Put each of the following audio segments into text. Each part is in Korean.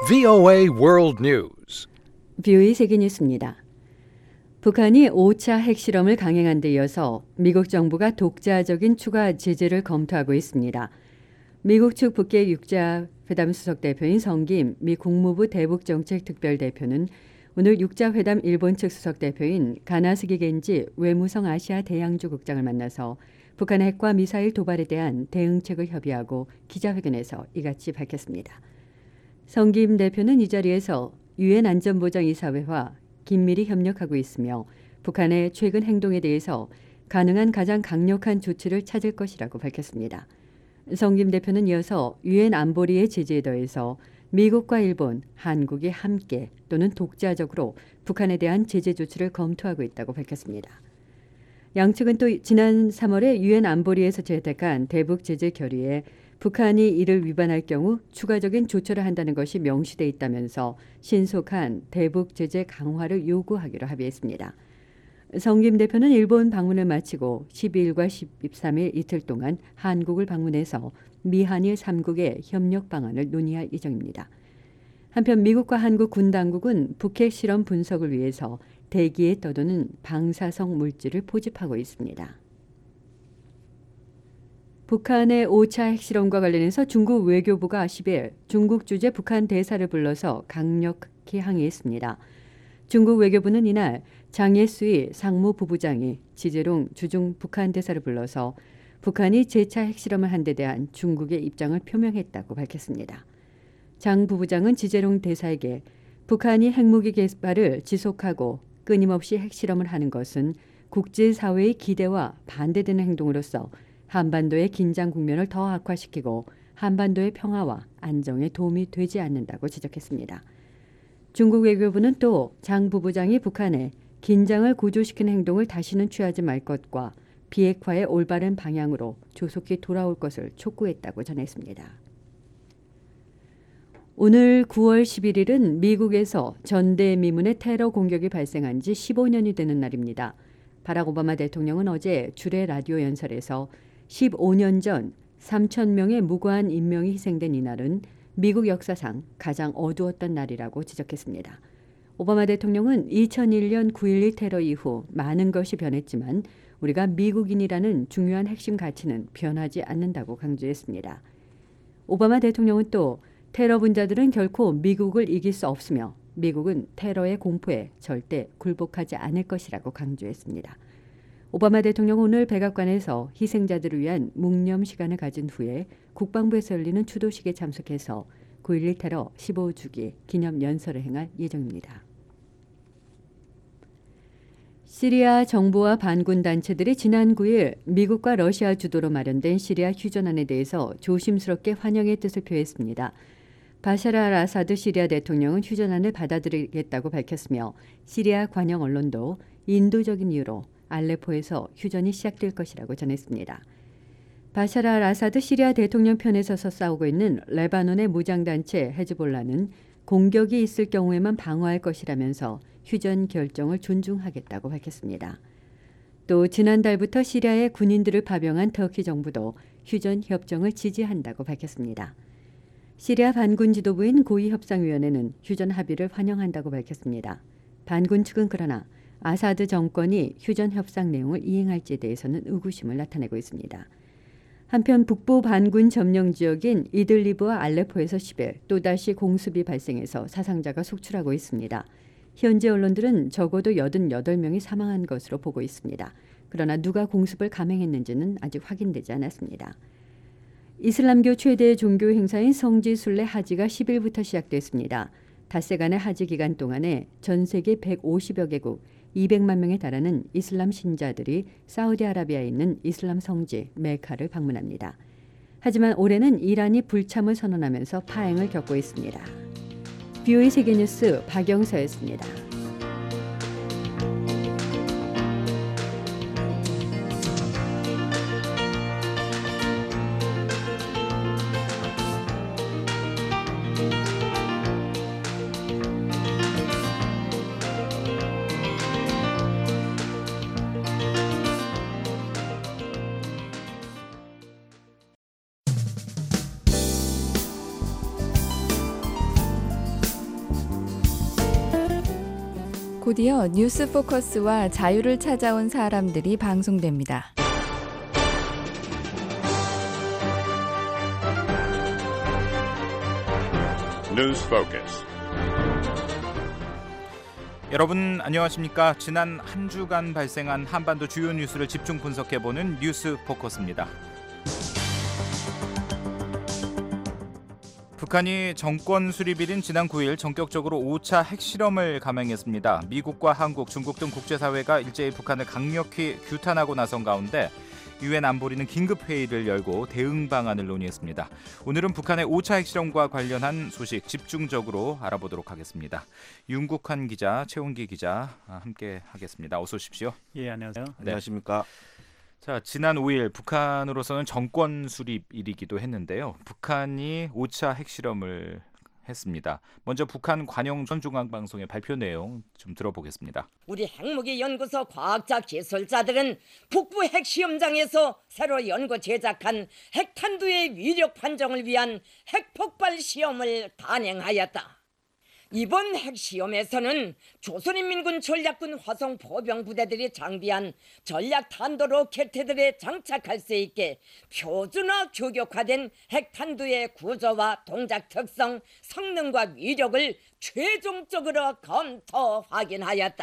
VOA World News. VOA 세계 뉴스입니다. 북한이 5차 핵실험을 강행한 데 이어서 미국 정부가 독자적인 추가 제재를 검토하고 있습니다. 미국 측 북계 육자회담 수석 대표인 성김 미 국무부 대북정책특별대표는 오늘 육자회담 일본 측 수석 대표인 가나스기 겐지 외무성 아시아 대양주 국장을 만나서 북한 핵과 미사일 도발에 대한 대응책을 협의하고 기자회견에서 이같이 밝혔습니다. 성김 대표는 이 자리에서 유엔 안전보장이사회와 긴밀히 협력하고 있으며 북한의 최근 행동에 대해서 가능한 가장 강력한 조치를 찾을 것이라고 밝혔습니다. 성김 대표는 이어서 유엔 안보리의 제재에 더해서 미국과 일본, 한국이 함께 또는 독자적으로 북한에 대한 제재 조치를 검토하고 있다고 밝혔습니다. 양측은 또 지난 3월에 유엔 안보리에서 채택한 대북 제재 결의에 북한이 이를 위반할 경우 추가적인 조처를 한다는 것이 명시돼 있다면서 신속한 대북 제재 강화를 요구하기로 합의했습니다. 성김 대표는 일본 방문을 마치고 12일과 13일 이틀 동안 한국을 방문해서 미한일 3국의 협력 방안을 논의할 예정입니다. 한편 미국과 한국 군 당국은 북핵 실험 분석을 위해서 대기에 떠도는 방사성 물질을 포집하고 있습니다. 북한의 5차 핵실험과 관련해서 중국 외교부가 10일 중국 주재 북한 대사를 불러서 강력히 항의했습니다. 중국 외교부는 이날 장 예수이 상무부부장이 지재롱 주중 북한 대사를 불러서 북한이 재차 핵실험을 한 데 대한 중국의 입장을 표명했다고 밝혔습니다. 장 부부장은 지재롱 대사에게 북한이 핵무기 개발을 지속하고 끊임없이 핵실험을 하는 것은 국제사회의 기대와 반대되는 행동으로서 한반도의 긴장 국면을 더 악화시키고 한반도의 평화와 안정에 도움이 되지 않는다고 지적했습니다. 중국 외교부는 또 장 부부장이 북한에 긴장을 고조시키는 행동을 다시는 취하지 말 것과 비핵화의 올바른 방향으로 조속히 돌아올 것을 촉구했다고 전했습니다. 오늘 9월 11일은 미국에서 전대미문의 테러 공격이 발생한 지 15년이 되는 날입니다. 바락 오바마 대통령은 어제 주례 라디오 연설에서 15년 전 3,000명의 무고한 인명이 희생된 이날은 미국 역사상 가장 어두웠던 날이라고 지적했습니다. 오바마 대통령은 2001년 9.11 테러 이후 많은 것이 변했지만 우리가 미국인이라는 중요한 핵심 가치는 변하지 않는다고 강조했습니다. 오바마 대통령은 또 테러 분자들은 결코 미국을 이길 수 없으며 미국은 테러의 공포에 절대 굴복하지 않을 것이라고 강조했습니다. 오바마 대통령은 오늘 백악관에서 희생자들을 위한 묵념 시간을 가진 후에 국방부에서 열리는 추도식에 참석해서 9.11 테러 15주기 기념 연설을 행할 예정입니다. 시리아 정부와 반군 단체들이 지난 9일 미국과 러시아 주도로 마련된 시리아 휴전안에 대해서 조심스럽게 환영의 뜻을 표했습니다. 바샤르 알 아사드 시리아 대통령은 휴전안을 받아들이겠다고 밝혔으며 시리아 관영 언론도 인도적인 이유로 알레포에서 휴전이 시작될 것이라고 전했습니다. 바샤르 알 아사드 시리아 대통령 편에 서서 싸우고 있는 레바논의 무장단체 헤즈볼라는 공격이 있을 경우에만 방어할 것이라면서 휴전 결정을 존중하겠다고 밝혔습니다. 또 지난달부터 시리아의 군인들을 파병한 터키 정부도 휴전 협정을 지지한다고 밝혔습니다. 시리아 반군 지도부인 고위협상위원회는 휴전 합의를 환영한다고 밝혔습니다. 반군 측은 그러나 아사드 정권이 휴전 협상 내용을 이행할지에 대해서는 의구심을 나타내고 있습니다. 한편 북부 반군 점령 지역인 이들리브와 알레포에서 10일 또다시 공습이 발생해서 사상자가 속출하고 있습니다. 현지 언론들은 적어도 88명이 사망한 것으로 보고 있습니다. 그러나 누가 공습을 감행했는지는 아직 확인되지 않았습니다. 이슬람교 최대 종교 행사인 성지순례 하지가 10일부터 시작됐습니다. 닷새간의 하지 기간 동안에 전 세계 150여 개국 200만 명에 달하는 이슬람 신자들이 사우디아라비아에 있는 이슬람 성지 메카를 방문합니다. 하지만 올해는 이란이 불참을 선언하면서 파행을 겪고 있습니다. VOA 세계뉴스 박영서였습니다. 곧이어 뉴스 포커스와 자유를 찾아온 사람들이 방송됩니다. News Focus. 여러분 안녕하십니까? 지난 한 주간 발생한 한반도 주요 뉴스를 집중 분석해보는 뉴스 포커스입니다. 북한이 정권 수립일인 지난 9일 전격적으로 5차 핵실험을 감행했습니다. 미국과 한국, 중국 등 국제사회가 일제히 북한을 강력히 규탄하고 나선 가운데 유엔 안보리는 긴급회의를 열고 대응 방안을 논의했습니다. 오늘은 북한의 5차 핵실험과 관련한 소식 집중적으로 알아보도록 하겠습니다. 윤국환 기자, 최원기 기자 함께 하겠습니다. 어서 오십시오. 예, 안녕하세요. 네. 안녕하십니까. 자, 지난 5일 북한으로서는 정권 수립일이기도 했는데요. 북한이 5차 핵실험을 했습니다. 먼저 북한 관영 전 중앙방송의 발표 내용 좀 들어보겠습니다. 우리 핵무기 연구소 과학자 기술자들은 북부 핵시험장에서 새로 연구 제작한 핵탄두의 위력 판정을 위한 핵폭발 시험을 단행하였다. 이번 핵시험에서는 조선인민군 전략군 화성 포병 부대들이 장비한 전략 탄도 로켓들에 장착할 수 있게 표준화 규격화된 핵탄두의 구조와 동작 특성, 성능과 위력을 최종적으로 검토 확인하였다.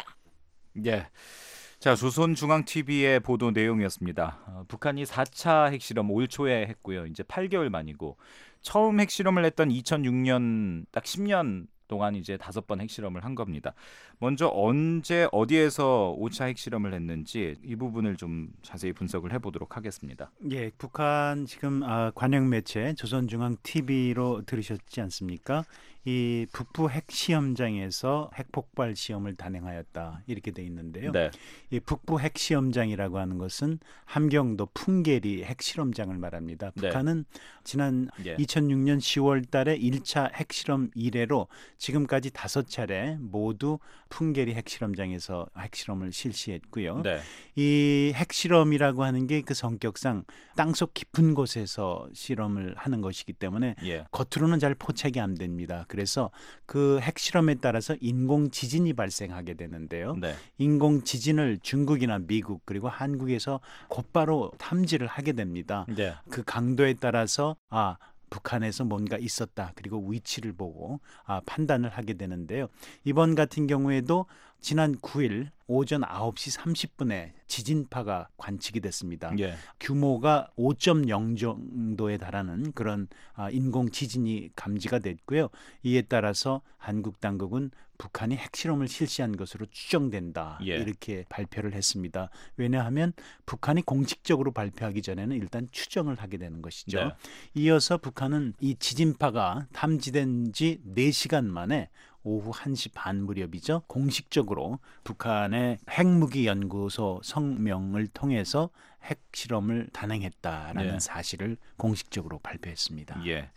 예. 자, 조선중앙TV의 보도 내용이었습니다. 북한이 4차 핵실험 올 초에 했고요. 이제 8개월 만이고 처음 핵실험을 했던 2006년 딱 10년 동안 이제 5번 핵실험을 한 겁니다. 먼저 언제 어디에서 5차 핵실험을 했는지 이 부분을 좀 자세히 분석을 해보도록 하겠습니다. 예, 북한 지금 관영 매체 조선중앙TV로 들으셨지 않습니까? 이 북부 핵시험장에서 핵폭발 시험을 단행하였다 이렇게 돼 있는데요. 네. 이 북부 핵시험장이라고 하는 것은 함경도 풍계리 핵실험장을 말합니다. 네. 북한은 지난 예. 2006년 10월 달에 1차 핵실험 이래로 지금까지 5차례 모두 풍계리 핵실험장에서 핵실험을 실시했고요. 네. 이 핵실험이라고 하는 게 그 성격상 땅속 깊은 곳에서 실험을 하는 것이기 때문에 예. 겉으로는 잘 포착이 안 됩니다. 그래서 그 핵실험에 따라서 인공 지진이 발생하게 되는데요. 네. 인공 지진을 중국이나 미국 그리고 한국에서 곧바로 탐지를 하게 됩니다. 네. 그 강도에 따라서 북한에서 뭔가 있었다. 그리고 위치를 보고 판단을 하게 되는데요. 이번 같은 경우에도 지난 9일 오전 9시 30분에 지진파가 관측이 됐습니다. 예. 규모가 5.0 정도에 달하는 그런 인공 지진이 감지가 됐고요. 이에 따라서 한국 당국은 북한이 핵실험을 실시한 것으로 추정된다. 예. 이렇게 발표를 했습니다. 왜냐하면 북한이 공식적으로 발표하기 전에는 일단 추정을 하게 되는 것이죠. 네. 이어서 북한은 이 지진파가 탐지된 지 4시간 만에 오후 1시 반 무렵이죠. 공식적으로 북한의 핵무기 연구소 성명을 통해서 핵실험을 단행했다라는 네. 사실을 공식적으로 발표했습니다. 예.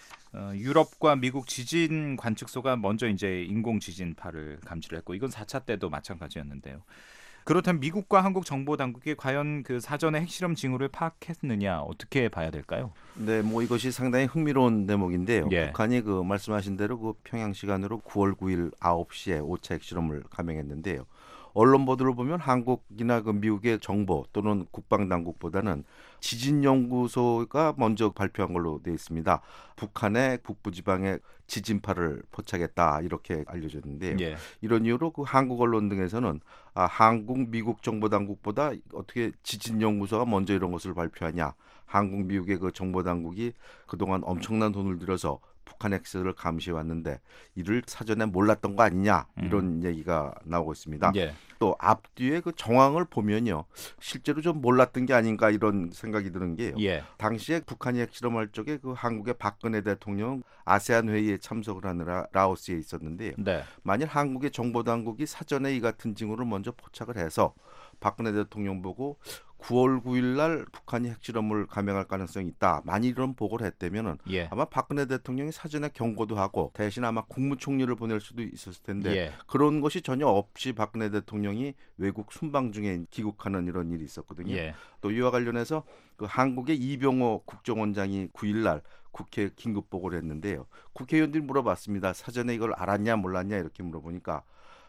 유럽과 미국 지진 관측소가 먼저 이제 인공 지진파를 감지를 했고 이건 4차 때도 마찬가지였는데요. 그렇다면 미국과 한국 정보 당국이 과연 그 사전에 핵실험 징후를 파악했느냐 어떻게 봐야 될까요? 네, 이것이 상당히 흥미로운 대목인데요. 예. 북한이 말씀하신 대로 평양 시간으로 9월 9일 9시에 5차 핵실험을 감행했는데요. 언론 보도를 보면 한국이나 미국의 정보 또는 국방 당국보다는 지진 연구소가 먼저 발표한 걸로 되어 있습니다. 북한의 북부 지방에 지진파를 포착했다 이렇게 알려졌는데요. 예. 이런 이유로 한국 언론 등에서는 한국, 미국 정보 당국보다 어떻게 지진 연구소가 먼저 이런 것을 발표하냐? 한국, 미국의 그 정보 당국이 그동안 엄청난 돈을 들여서 북한 핵실험을 감시해 왔는데 이를 사전에 몰랐던 거 아니냐 이런 얘기가 나오고 있습니다. 예. 또 앞뒤에 그 정황을 보면요, 실제로 좀 몰랐던 게 아닌가 이런 생각이 드는 게요. 예. 당시에 북한이 핵실험할 적에 그 한국의 박근혜 대통령 아세안 회의에 참석을 하느라 라오스에 있었는데요. 네. 만일 한국의 정보 당국이 사전에 이 같은 징후를 먼저 포착을 해서 박근혜 대통령 보고 9월 9일 날 북한이 핵실험을 감행할 가능성이 있다. 만일 이런 보고를 했다면은 예. 아마 박근혜 대통령이 사전에 경고도 하고 대신 아마 국무총리를 보낼 수도 있었을 텐데 예. 그런 것이 전혀 없이 박근혜 대통령이 외국 순방 중에 귀국하는 이런 일이 있었거든요. 예. 또 이와 관련해서 그 한국의 이병호 국정원장이 9일 날 국회에 긴급 보고를 했는데요. 국회의원들이 물어봤습니다. 사전에 이걸 알았냐 몰랐냐 이렇게 물어보니까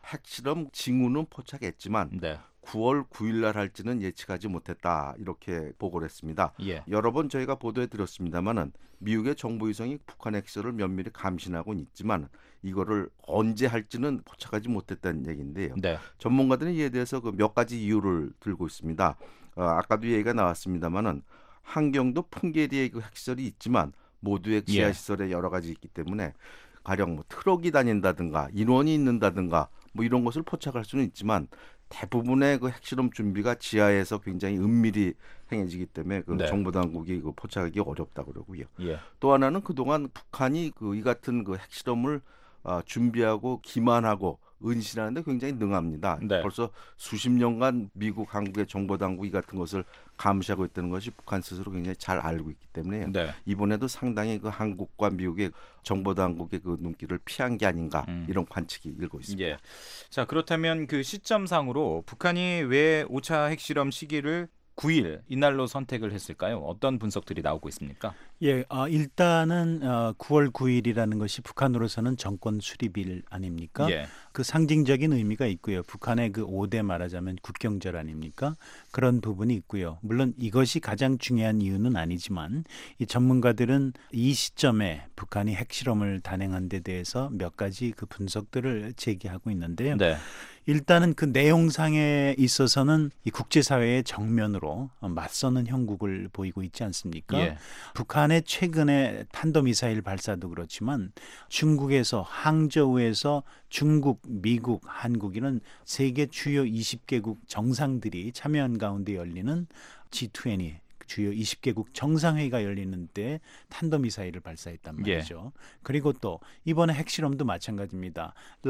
핵실험 징후는 포착했지만 네. 9월 9일 날 할지는 예측하지 못했다 이렇게 보고를 했습니다. 예. 여러 번 저희가 보도해 드렸습니다마는 미국의 정보위성이 북한 핵실험을 면밀히 감시하고는 있지만 이거를 언제 할지는 포착하지 못했다는 얘기인데요. 네. 전문가들은 이에 대해서 그 몇 가지 이유를 들고 있습니다. 아까도 얘기가 나왔습니다마는 한경도 풍계리에 그 핵시설이 있지만 모두의 지하 시설에 여러 가지 있기 때문에 가령 뭐 트럭이 다닌다든가 인원이 있는다든가 뭐 이런 것을 포착할 수는 있지만 대부분의 그 핵실험 준비가 지하에서 굉장히 은밀히 행해지기 때문에 그 네. 정보당국이 그 포착하기 어렵다 그러고요. 예. 또 하나는 그동안 북한이 이 같은 그 핵실험을 준비하고 기만하고 은신하는데 굉장히 능합니다. 네. 벌써 수십 년간 미국, 한국의 정보당국이 같은 것을 감시하고 있다는 것이 북한 스스로 굉장히 잘 알고 있기 때문에 네. 이번에도 상당히 그 한국과 미국의 정보당국의 그 눈길을 피한 게 아닌가 이런 관측이 일고 있습니다. 예. 자, 그렇다면 그 시점상으로 북한이 왜 5차 핵실험 시기를 9일 이날로 선택을 했을까요? 어떤 분석들이 나오고 있습니까? 예, 일단은 9월 9일이라는 것이 북한으로서는 정권 수립일 아닙니까? 예. 그 상징적인 의미가 있고요. 북한의 그 5대 말하자면 국경절 아닙니까? 그런 부분이 있고요. 물론 이것이 가장 중요한 이유는 아니지만 이 전문가들은 이 시점에 북한이 핵실험을 단행한 데 대해서 몇 가지 그 분석들을 제기하고 있는데요. 네. 일단은 그 내용상에 있어서는 이 국제사회의 정면으로 맞서는 형국을 보이고 있지 않습니까? 예. 북한의 최근의 탄도미사일 발사도 그렇지만 중국에서 항저우에서 중국, 미국, 한국 이런 세계 주요 20개국 정상들이 참여한 가운데 열리는 G20 주요 20개국 정상회의가 열리는 때 탄도미사일을 발사했단 말이죠. 그리고 또 이번에 핵실험도 마찬가지입니다.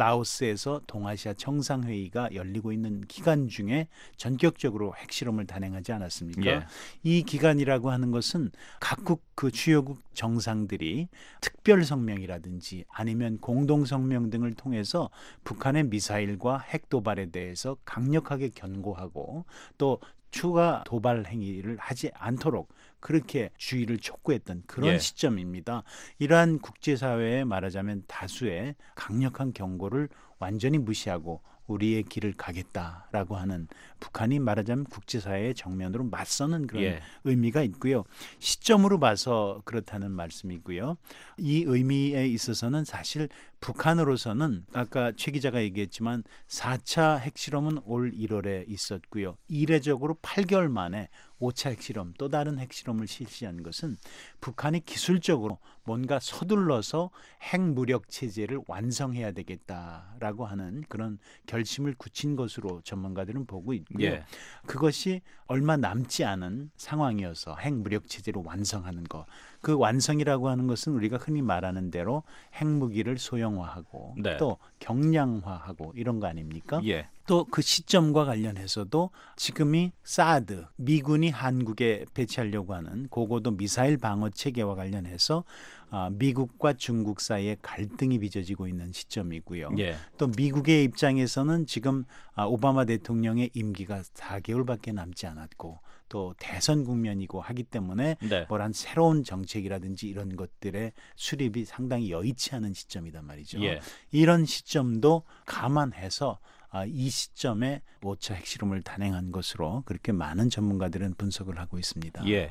라오스에서 동아시아 정상회의가 열리고 있는 기간 중에 전격적으로 핵실험을 단행하지 않았습니까? 이 기간이라고 하는 것은 각국 그 주요국 정상들이 특별 성명이라든지 아니면 공동 성명 등을 통해서 북한의 미사일과 핵 도발에 대해서 강력하게 견고하고 또 추가 도발 행위를 하지 않도록 그렇게 주의를 촉구했던 그런 시점입니다. 이러한 국제사회에 말하자면 다수의 강력한 경고를 완전히 무시하고 우리의 길을 가겠다라고 하는 북한이 말하자면 국제사회의 정면으로 맞서는 그런 의미가 있고요. 시점으로 봐서 그렇다는 말씀이고요. 이 의미에 있어서는 사실 북한으로서는 아까 최 기자가 얘기했지만 4차 핵실험은 올 1월에 있었고요. 이례적으로 8개월 만에 5차 핵실험, 또 다른 핵실험을 실시한 것은 북한이 기술적으로 뭔가 서둘러서 핵무력 체제를 완성해야 되겠다라고 하는 그런 결심을 굳힌 것으로 전문가들은 보고 있고요. 그것이 얼마 남지 않은 상황이어서 핵무력 체제를 완성하는 것. 그 완성이라고 하는 것은 우리가 흔히 말하는 대로 핵무기를 소형화하고 또 경량화하고 이런 거 아닙니까? 또 그 시점과 관련해서도 지금이 사드, 미군이 한국에 배치하려고 하는 고고도 미사일 방어 체계와 관련해서 미국과 중국 사이에 갈등이 빚어지고 있는 시점이고요. 또 미국의 입장에서는 지금 오바마 대통령의 임기가 4개월밖에 남지 않았고 또 대선 국면이고 하기 때문에 뭐란 새로운 정책이라든지 이런 것들의 수립이 상당히 여의치 않은 시점이단 말이죠. 이런 시점도 감안해서 이 시점에 5차 핵실험을 단행한 것으로 그렇게 많은 전문가들은 분석을 하고 있습니다. 네,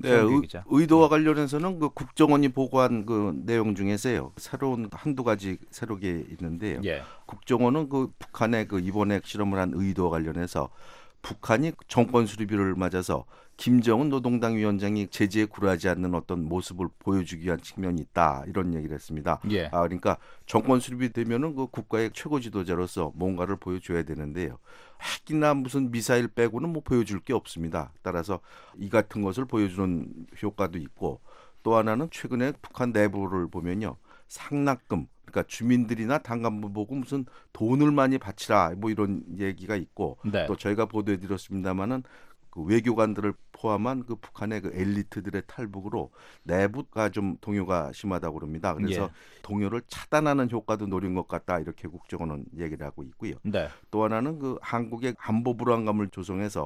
의도와 관련해서는 그 국정원이 보고한 그 내용 중에서요. 새로운 한두 가지 새롭게 있는데요. 국정원은 그 북한의 그 이번에 핵실험을 한 의도와 관련해서 북한이 정권 수립일을 맞아서 김정은 노동당 위원장이 제재에 굴하지 않는 어떤 모습을 보여주기 위한 측면이 있다 이런 얘기를 했습니다. 그러니까 정권 수립이 되면은 그 국가의 최고 지도자로서 뭔가를 보여줘야 되는데요. 핵이나 무슨 미사일 빼고는 뭐 보여줄 게 없습니다. 따라서 이 같은 것을 보여주는 효과도 있고 또 하나는 최근에 북한 내부를 보면요. 상납금 그러니까 주민들이나 당간부 보고 무슨 돈을 많이 바치라 뭐 이런 얘기가 있고 또 저희가 보도해드렸습니다마는 그 외교관들을 포함한 그 북한의 그 엘리트들의 탈북으로 내부가 좀 동요가 심하다고 그럽니다. 그래서 동요를 차단하는 효과도 노린 것 같다 이렇게 국정원은 얘기를 하고 있고요. 또 하나는 그 한국의 안보 불안감을 조성해서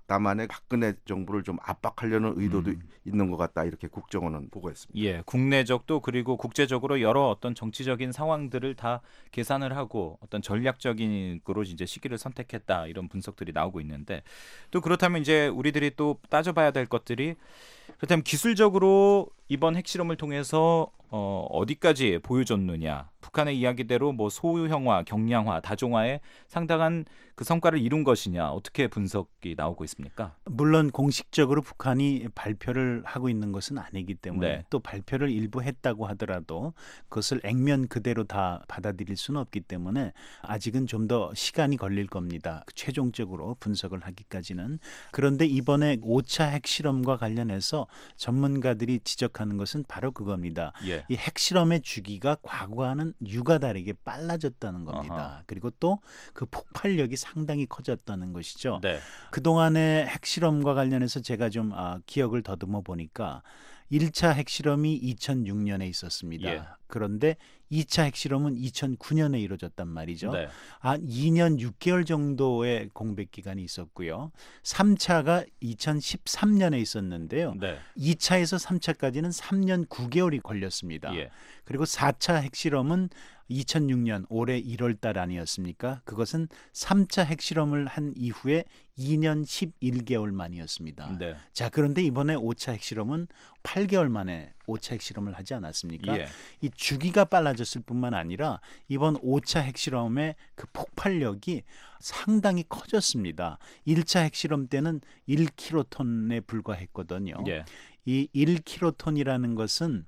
다만에 박근혜 정부를 좀 압박하려는 의도도 있는 것 같다 이렇게 국정원은 보고했습니다. 예, 국내적도 그리고 국제적으로 여러 어떤 정치적인 상황들을 다 계산을 하고 어떤 전략적인 거로 이제 시기를 선택했다 이런 분석들이 나오고 있는데 또 그렇다면 이제 우리들이 또 따져봐야 될 것들이 그렇다면 기술적으로 이번 핵실험을 통해서 어디까지 보여줬느냐. 북한의 이야기대로 뭐 소형화, 경량화, 다종화에 상당한 그 성과를 이룬 것이냐. 어떻게 분석이 나오고 있습니까? 물론 공식적으로 북한이 발표를 하고 있는 것은 아니기 때문에 네. 또 발표를 일부 했다고 하더라도 그것을 액면 그대로 다 받아들일 수는 없기 때문에 아직은 좀 더 시간이 걸릴 겁니다. 최종적으로 분석을 하기까지는. 그런데 이번에 5차 핵실험과 관련해서 전문가들이 지적하는 것은 바로 그겁니다. 예. 이 핵실험의 주기가 과거와는 유가 다르게 빨라졌다는 겁니다. 아하. 그리고 또 그 폭발력이 상당히 커졌다는 것이죠. 네. 그동안의 핵실험과 관련해서 제가 좀 기억을 더듬어 보니까 1차 핵실험이 2006년에 있었습니다. 예. 그런데 2차 핵실험은 2009년에 이루어졌단 말이죠. 네. 2년 6개월 정도의 공백 기간이 있었고요. 3차가 2013년에 있었는데요. 네. 2차에서 3차까지는 3년 9개월이 걸렸습니다. 예. 그리고 4차 핵실험은 2006년 올해 1월 달 아니었습니까? 그것은 3차 핵실험을 한 이후에 2년 11개월 만이었습니다. 네. 자, 그런데 이번에 5차 핵실험은 8개월 만에 5차 핵실험을 하지 않았습니까? 예. 이 주기가 빨라졌을 뿐만 아니라 이번 5차 핵실험의 그 폭발력이 상당히 커졌습니다. 1차 핵실험 때는 1킬로톤에 불과했거든요. 예. 이 1킬로톤이라는 것은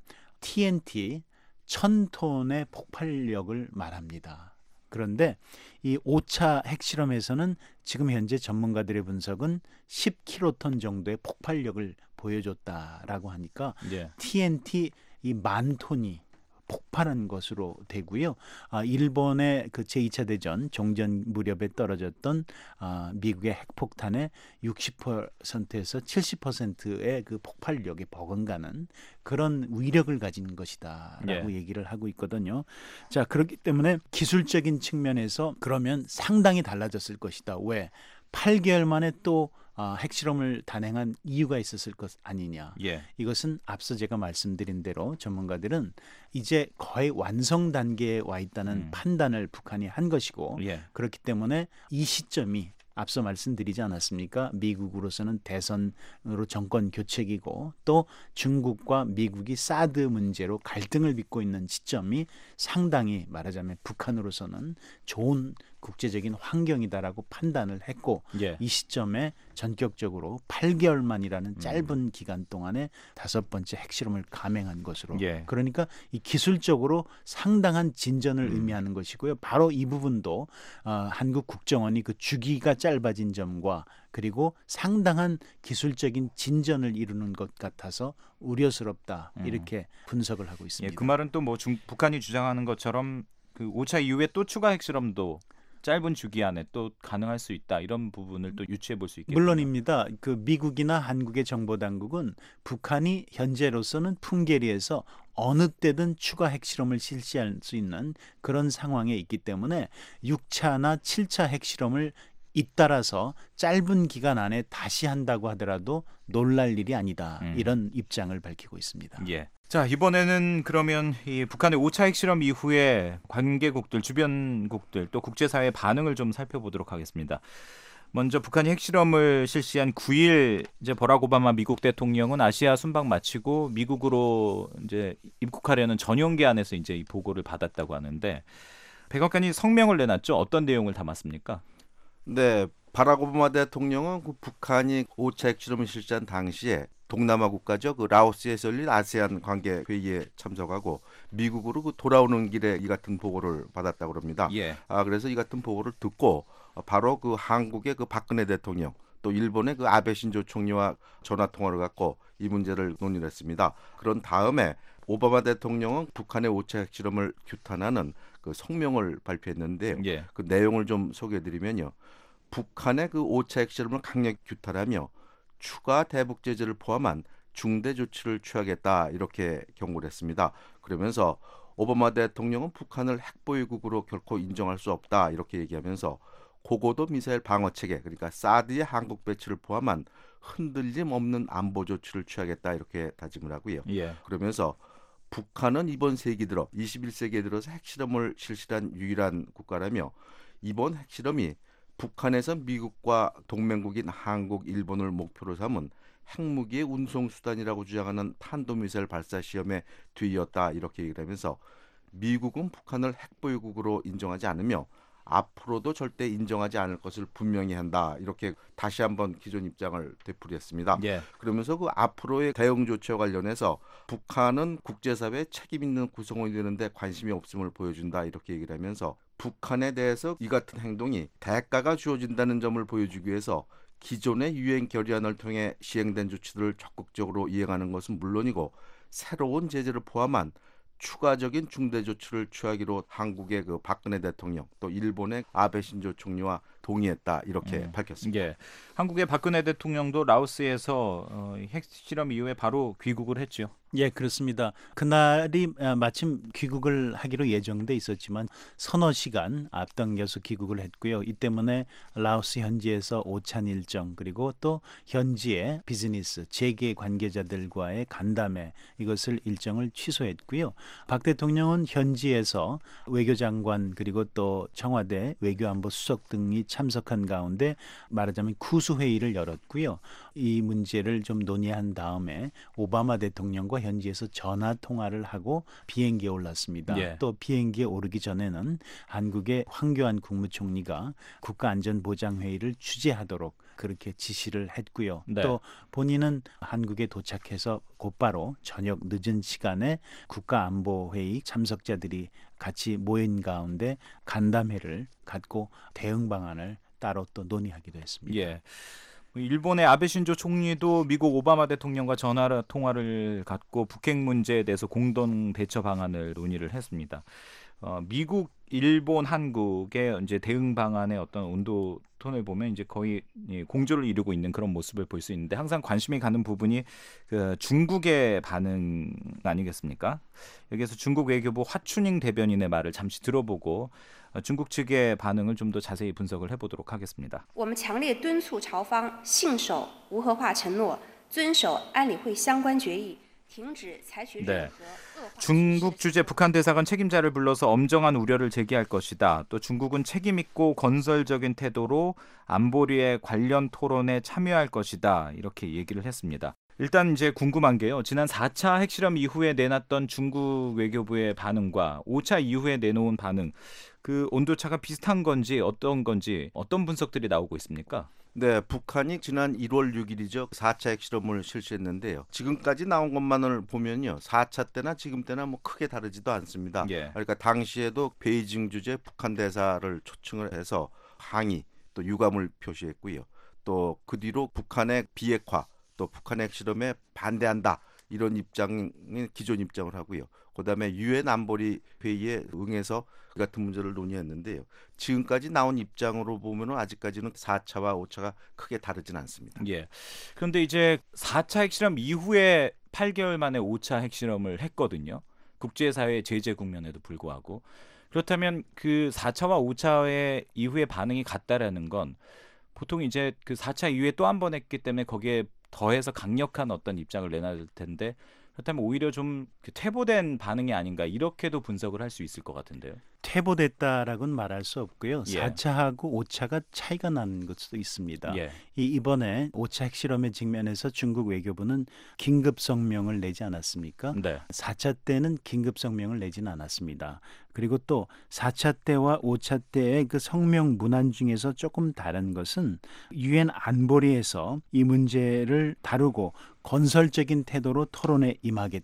TNT 1000톤의 폭발력을 말합니다. 그런데 이 5차 핵실험에서는 지금 현재 전문가들의 분석은 10킬로톤 정도의 폭발력을 보여줬다라고 하니까 예. TNT 이 10,000톤이 폭발한 것으로 되고요. 일본의 그 제2차 대전 종전 무렵에 떨어졌던 미국의 핵폭탄의 60%에서 70%의 그 폭발력에 버금가는 그런 위력을 가진 것이다라고 얘기를 하고 있거든요. 자, 그렇기 때문에 기술적인 측면에서 그러면 상당히 달라졌을 것이다. 왜? 8개월 만에 또 핵실험을 단행한 이유가 있었을 것 아니냐. 예. 이것은 앞서 제가 말씀드린 대로 전문가들은 이제 거의 완성 단계에 와 있다는 판단을 북한이 한 것이고 예. 그렇기 때문에 이 시점이 앞서 말씀드리지 않았습니까? 미국으로서는 대선으로 정권 교체기고 또 중국과 미국이 사드 문제로 갈등을 빚고 있는 시점이 상당히 말하자면 북한으로서는 좋은 국제적인 환경이다라고 판단을 했고 예. 이 시점에 전격적으로 8개월만이라는 짧은 기간 동안에 5번째 핵실험을 감행한 것으로 예. 그러니까 이 기술적으로 상당한 진전을 의미하는 것이고요. 바로 이 부분도 한국 국정원이 그 주기가 짧아진 점과 그리고 상당한 기술적인 진전을 이루는 것 같아서 우려스럽다 이렇게 분석을 하고 있습니다. 예, 그 말은 또 뭐 북한이 주장하는 것처럼 그 5차 이후에 또 추가 핵실험도 짧은 주기 안에 또 가능할 수 있다 이런 부분을 또 유추해 볼 수 있겠군요. 물론입니다. 그 미국이나 한국의 정보 당국은 북한이 현재로서는 풍계리에서 어느 때든 추가 핵실험을 실시할 수 있는 그런 상황에 있기 때문에 6차나 7차 핵실험을 잇따라서 짧은 기간 안에 다시 한다고 하더라도 놀랄 일이 아니다. 이런 입장을 밝히고 있습니다. 예. 자, 이번에는 그러면 이 북한의 5차 핵실험 이후에 관계국들, 주변국들 또 국제사회의 반응을 좀 살펴보도록 하겠습니다. 먼저 북한이 핵실험을 실시한 9일 이제 버락 오바마 미국 대통령은 아시아 순방 마치고 미국으로 이제 입국하려는 전용기 안에서 이제 이 보고를 받았다고 하는데 백악관이 성명을 내놨죠. 어떤 내용을 담았습니까? 네, 바락 오바마 대통령은 그 북한이 5차 핵실험을 실시한 당시에 동남아 국가죠. 그 라오스에서 열린 아세안 관계 회의에 참석하고 미국으로 그 돌아오는 길에 이 같은 보고를 받았다고 합니다. 예. 그래서 이 같은 보고를 듣고 바로 그 한국의 그 박근혜 대통령 또 일본의 그 아베 신조 총리와 전화 통화를 갖고 이 문제를 논의를 했습니다. 그런 다음에 오바마 대통령은 북한의 5차 핵실험을 규탄하는 그 성명을 발표했는데요. 예. 그 내용을 좀 소개해드리면요. 북한의 그 5차 핵실험을 강력 규탄하며 추가 대북 제재를 포함한 중대 조치를 취하겠다 이렇게 경고를 했습니다. 그러면서 오바마 대통령은 북한을 핵보유국으로 결코 인정할 수 없다 이렇게 얘기하면서 고고도 미사일 방어 체계, 그러니까 사드의 한국 배치를 포함한 흔들림 없는 안보 조치를 취하겠다 이렇게 다짐을 하고요. 예. 그러면서 북한은 이번 세기 들어 21세기에 들어서 핵실험을 실시한 유일한 국가라며 이번 핵실험이 북한에서 미국과 동맹국인 한국, 일본을 목표로 삼은 핵무기의 운송수단이라고 주장하는 탄도미사일 발사 시험에 뒤이었다 이렇게 얘기를 하면서 미국은 북한을 핵보유국으로 인정하지 않으며 앞으로도 절대 인정하지 않을 것을 분명히 한다 이렇게 다시 한번 기존 입장을 되풀이했습니다. 예. 그러면서 그 앞으로의 대응 조치와 관련해서 북한은 국제사회에 책임 있는 구성원이 되는데 관심이 없음을 보여준다 이렇게 얘기를 하면서 북한에 대해서 이 같은 행동이 대가가 주어진다는 점을 보여주기 위해서 기존의 유엔 결의안을 통해 시행된 조치들을 적극적으로 이행하는 것은 물론이고 새로운 제재를 포함한 추가적인 중대 조치를 취하기로 한국의 그 박근혜 대통령 또 일본의 아베 신조 총리와 동의했다 이렇게 밝혔습니다. 예. 한국의 박근혜 대통령도 라오스에서 핵실험 이후에 바로 귀국을 했죠. 예, 그렇습니다. 그날이 마침 귀국을 하기로 예정돼 있었지만 서너 시간 앞당겨서 귀국을 했고요. 이 때문에 라오스 현지에서 오찬 일정 그리고 또 현지의 비즈니스, 재계 관계자들과의 간담회 이것을 일정을 취소했고요. 박 대통령은 현지에서 외교장관 그리고 또 청와대 외교안보 수석 등이 참석한 가운데 말하자면 구수회의를 열었고요. 이 문제를 좀 논의한 다음에 오바마 대통령과 현지에서 전화 통화를 하고 비행기에 올랐습니다. 예. 또 비행기에 오르기 전에는 한국의 황교안 국무총리가 국가안전보장회의를 주재하도록 그렇게 지시를 했고요. 네. 또 본인은 한국에 도착해서 곧바로 저녁 늦은 시간에 국가안보회의 참석자들이 같이 모인 가운데 간담회를 갖고 대응 방안을 따로 또 논의하기도 했습니다. 예. 일본의 아베 신조 총리도 미국 오바마 대통령과 전화 통화를 갖고 북핵 문제에 대해서 공동 대처 방안을 논의를 했습니다. 미국, 일본, 한국의 이제 대응 방안의 어떤 온도 톤을 보면 이제 거의 공조를 이루고 있는 그런 모습을 볼 수 있는데 항상 관심이 가는 부분이 그 중국의 반응 아니겠습니까? 여기에서 중국 외교부 화춘잉 대변인의 말을 잠시 들어보고 중국 측의 반응을 좀 더 자세히 분석을 해보도록 하겠습니다. 我们强烈敦促朝方信守无核化承诺，遵守安理会相关决议，停止采取任何恶化。 중국 주재 북한 대사관 책임자를 불러서 엄정한 우려를 제기할 것이다. 또 중국은 책임 있고 건설적인 태도로 안보리의 관련 토론에 참여할 것이다. 이렇게 얘기를 했습니다. 일단 이제 궁금한 게요. 지난 4차 핵실험 이후에 내놨던 중국 외교부의 반응과 5차 이후에 내놓은 반응, 그 온도차가 비슷한 건지 어떤 분석들이 나오고 있습니까? 네, 북한이 지난 1월 6일이죠. 4차 핵실험을 실시했는데요. 지금까지 나온 것만을 보면요. 4차 때나 지금 때나 뭐 크게 다르지도 않습니다. 예. 그러니까 당시에도 베이징 주재 북한 대사를 초청을 해서 항의 또 유감을 표시했고요. 또 그 뒤로 북한의 비핵화 또 북한의 핵실험에 반대한다. 이런 입장이 기존 입장을 하고요. 그다음에 유엔 안보리 회의에 응해서 그 같은 문제를 논의했는데요. 지금까지 나온 입장으로 보면은 아직까지는 4차와 5차가 크게 다르진 않습니다. 예. 그런데 이제 4차 핵실험 이후에 8개월 만에 5차 핵실험을 했거든요. 국제사회의 제재 국면에도 불구하고. 그렇다면 그 4차와 5차의 이후의 반응이 같다라는 건 보통 이제 그 4차 이후에 또 한 번 했기 때문에 거기에 더해서 강력한 어떤 입장을 내놔야 텐데 그렇다면 오히려 좀 퇴보된 반응이 아닌가 이렇게도 분석을 할 수 있을 것 같은데요. 퇴보됐다라고는 말할 수 없고요. 예. 4차하고 5차가 차이가 나는 것도 있습니다. 예. 이번에 5차 핵실험의 직면에서 중국 외교부는 긴급 성명을 내지 않았습니까? 네. 4차 때는 긴급 성명을 내지는 않았습니다. 그리고 또 4차 때와 5차 때의 그 성명 문안 중에서 조금 다른 것은 유엔 안보리에서 이 문제를 다루고 건설적인 태도로 토론에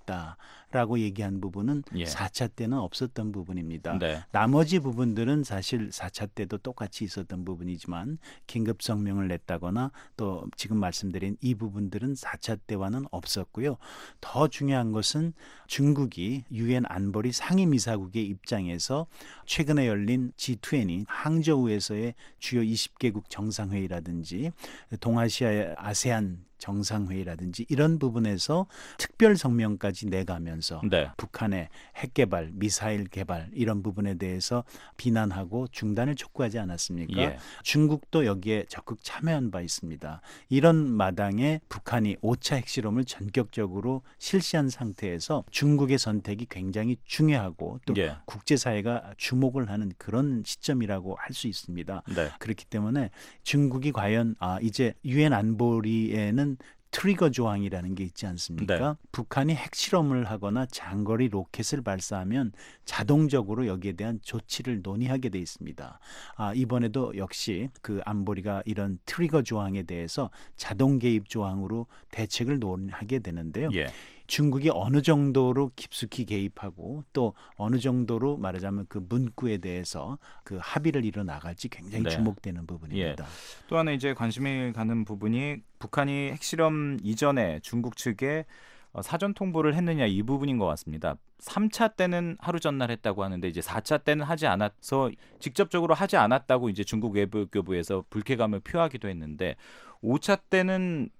임하겠다라고 얘기한 부분은 예. 4차 때는 없었던 부분입니다. 네. 나머지 부분들은 사실 4차 때도 똑같이 있었던 부분이지만 긴급 성명을 냈다거나 또 지금 말씀드린 이 부분들은 4차 때와는 없었고요. 더 중요한 것은 중국이 유엔 안보리 상임이사국의 입장에서 최근에 열린 G20 항저우에서의 주요 20개국 정상회의라든지 동아시아의 아세안 정상회의라든지 이런 부분에서 특별 성명까지 내가면서 네. 북한의 핵 개발, 미사일 개발 이런 부분에 대해서 비난하고 중단을 촉구하지 않았습니까? 예. 중국도 여기에 적극 참여한 바 있습니다. 이런 마당에 북한이 5차 핵실험을 전격적으로 실시한 상태에서 중국의 선택이 굉장히 중요하고 또 예. 국제사회가 주목을 하는 그런 시점이라고 할 수 있습니다. 네. 그렇기 때문에 중국이 과연 이제 유엔 안보리에는 트리거 조항이라는 게 있지 않습니까? 네. 북한이 핵실험을 하거나 장거리 로켓을 발사하면 자동적으로 여기에 대한 조치를 논의하게 돼 있습니다. 이번에도 역시 그 안보리가 이런 트리거 조항에 대해서 자동 개입 조항으로 대책을 논의하게 되는데요. 예. 중국이 어느 정도로 깊숙이 개입하고 또 어느 정도로 말하자면 그 문구에 대해서 그 합의를 이뤄 나갈지 굉장히 네. 주목되는 부분입니다. 또 하나 이제 관심이 가는 부분이 북한이 핵실험 이전에 중국 측에 사전 통보를 했느냐 이 부분인 것 같습니다. 3차 때는 하루 전날 했다고 하는데 이제 4차 때는 하지 않아서 직접적으로 하지 않았다고 이제 중국 외교부에서 불쾌감을 표하기도 했는데 5차 때는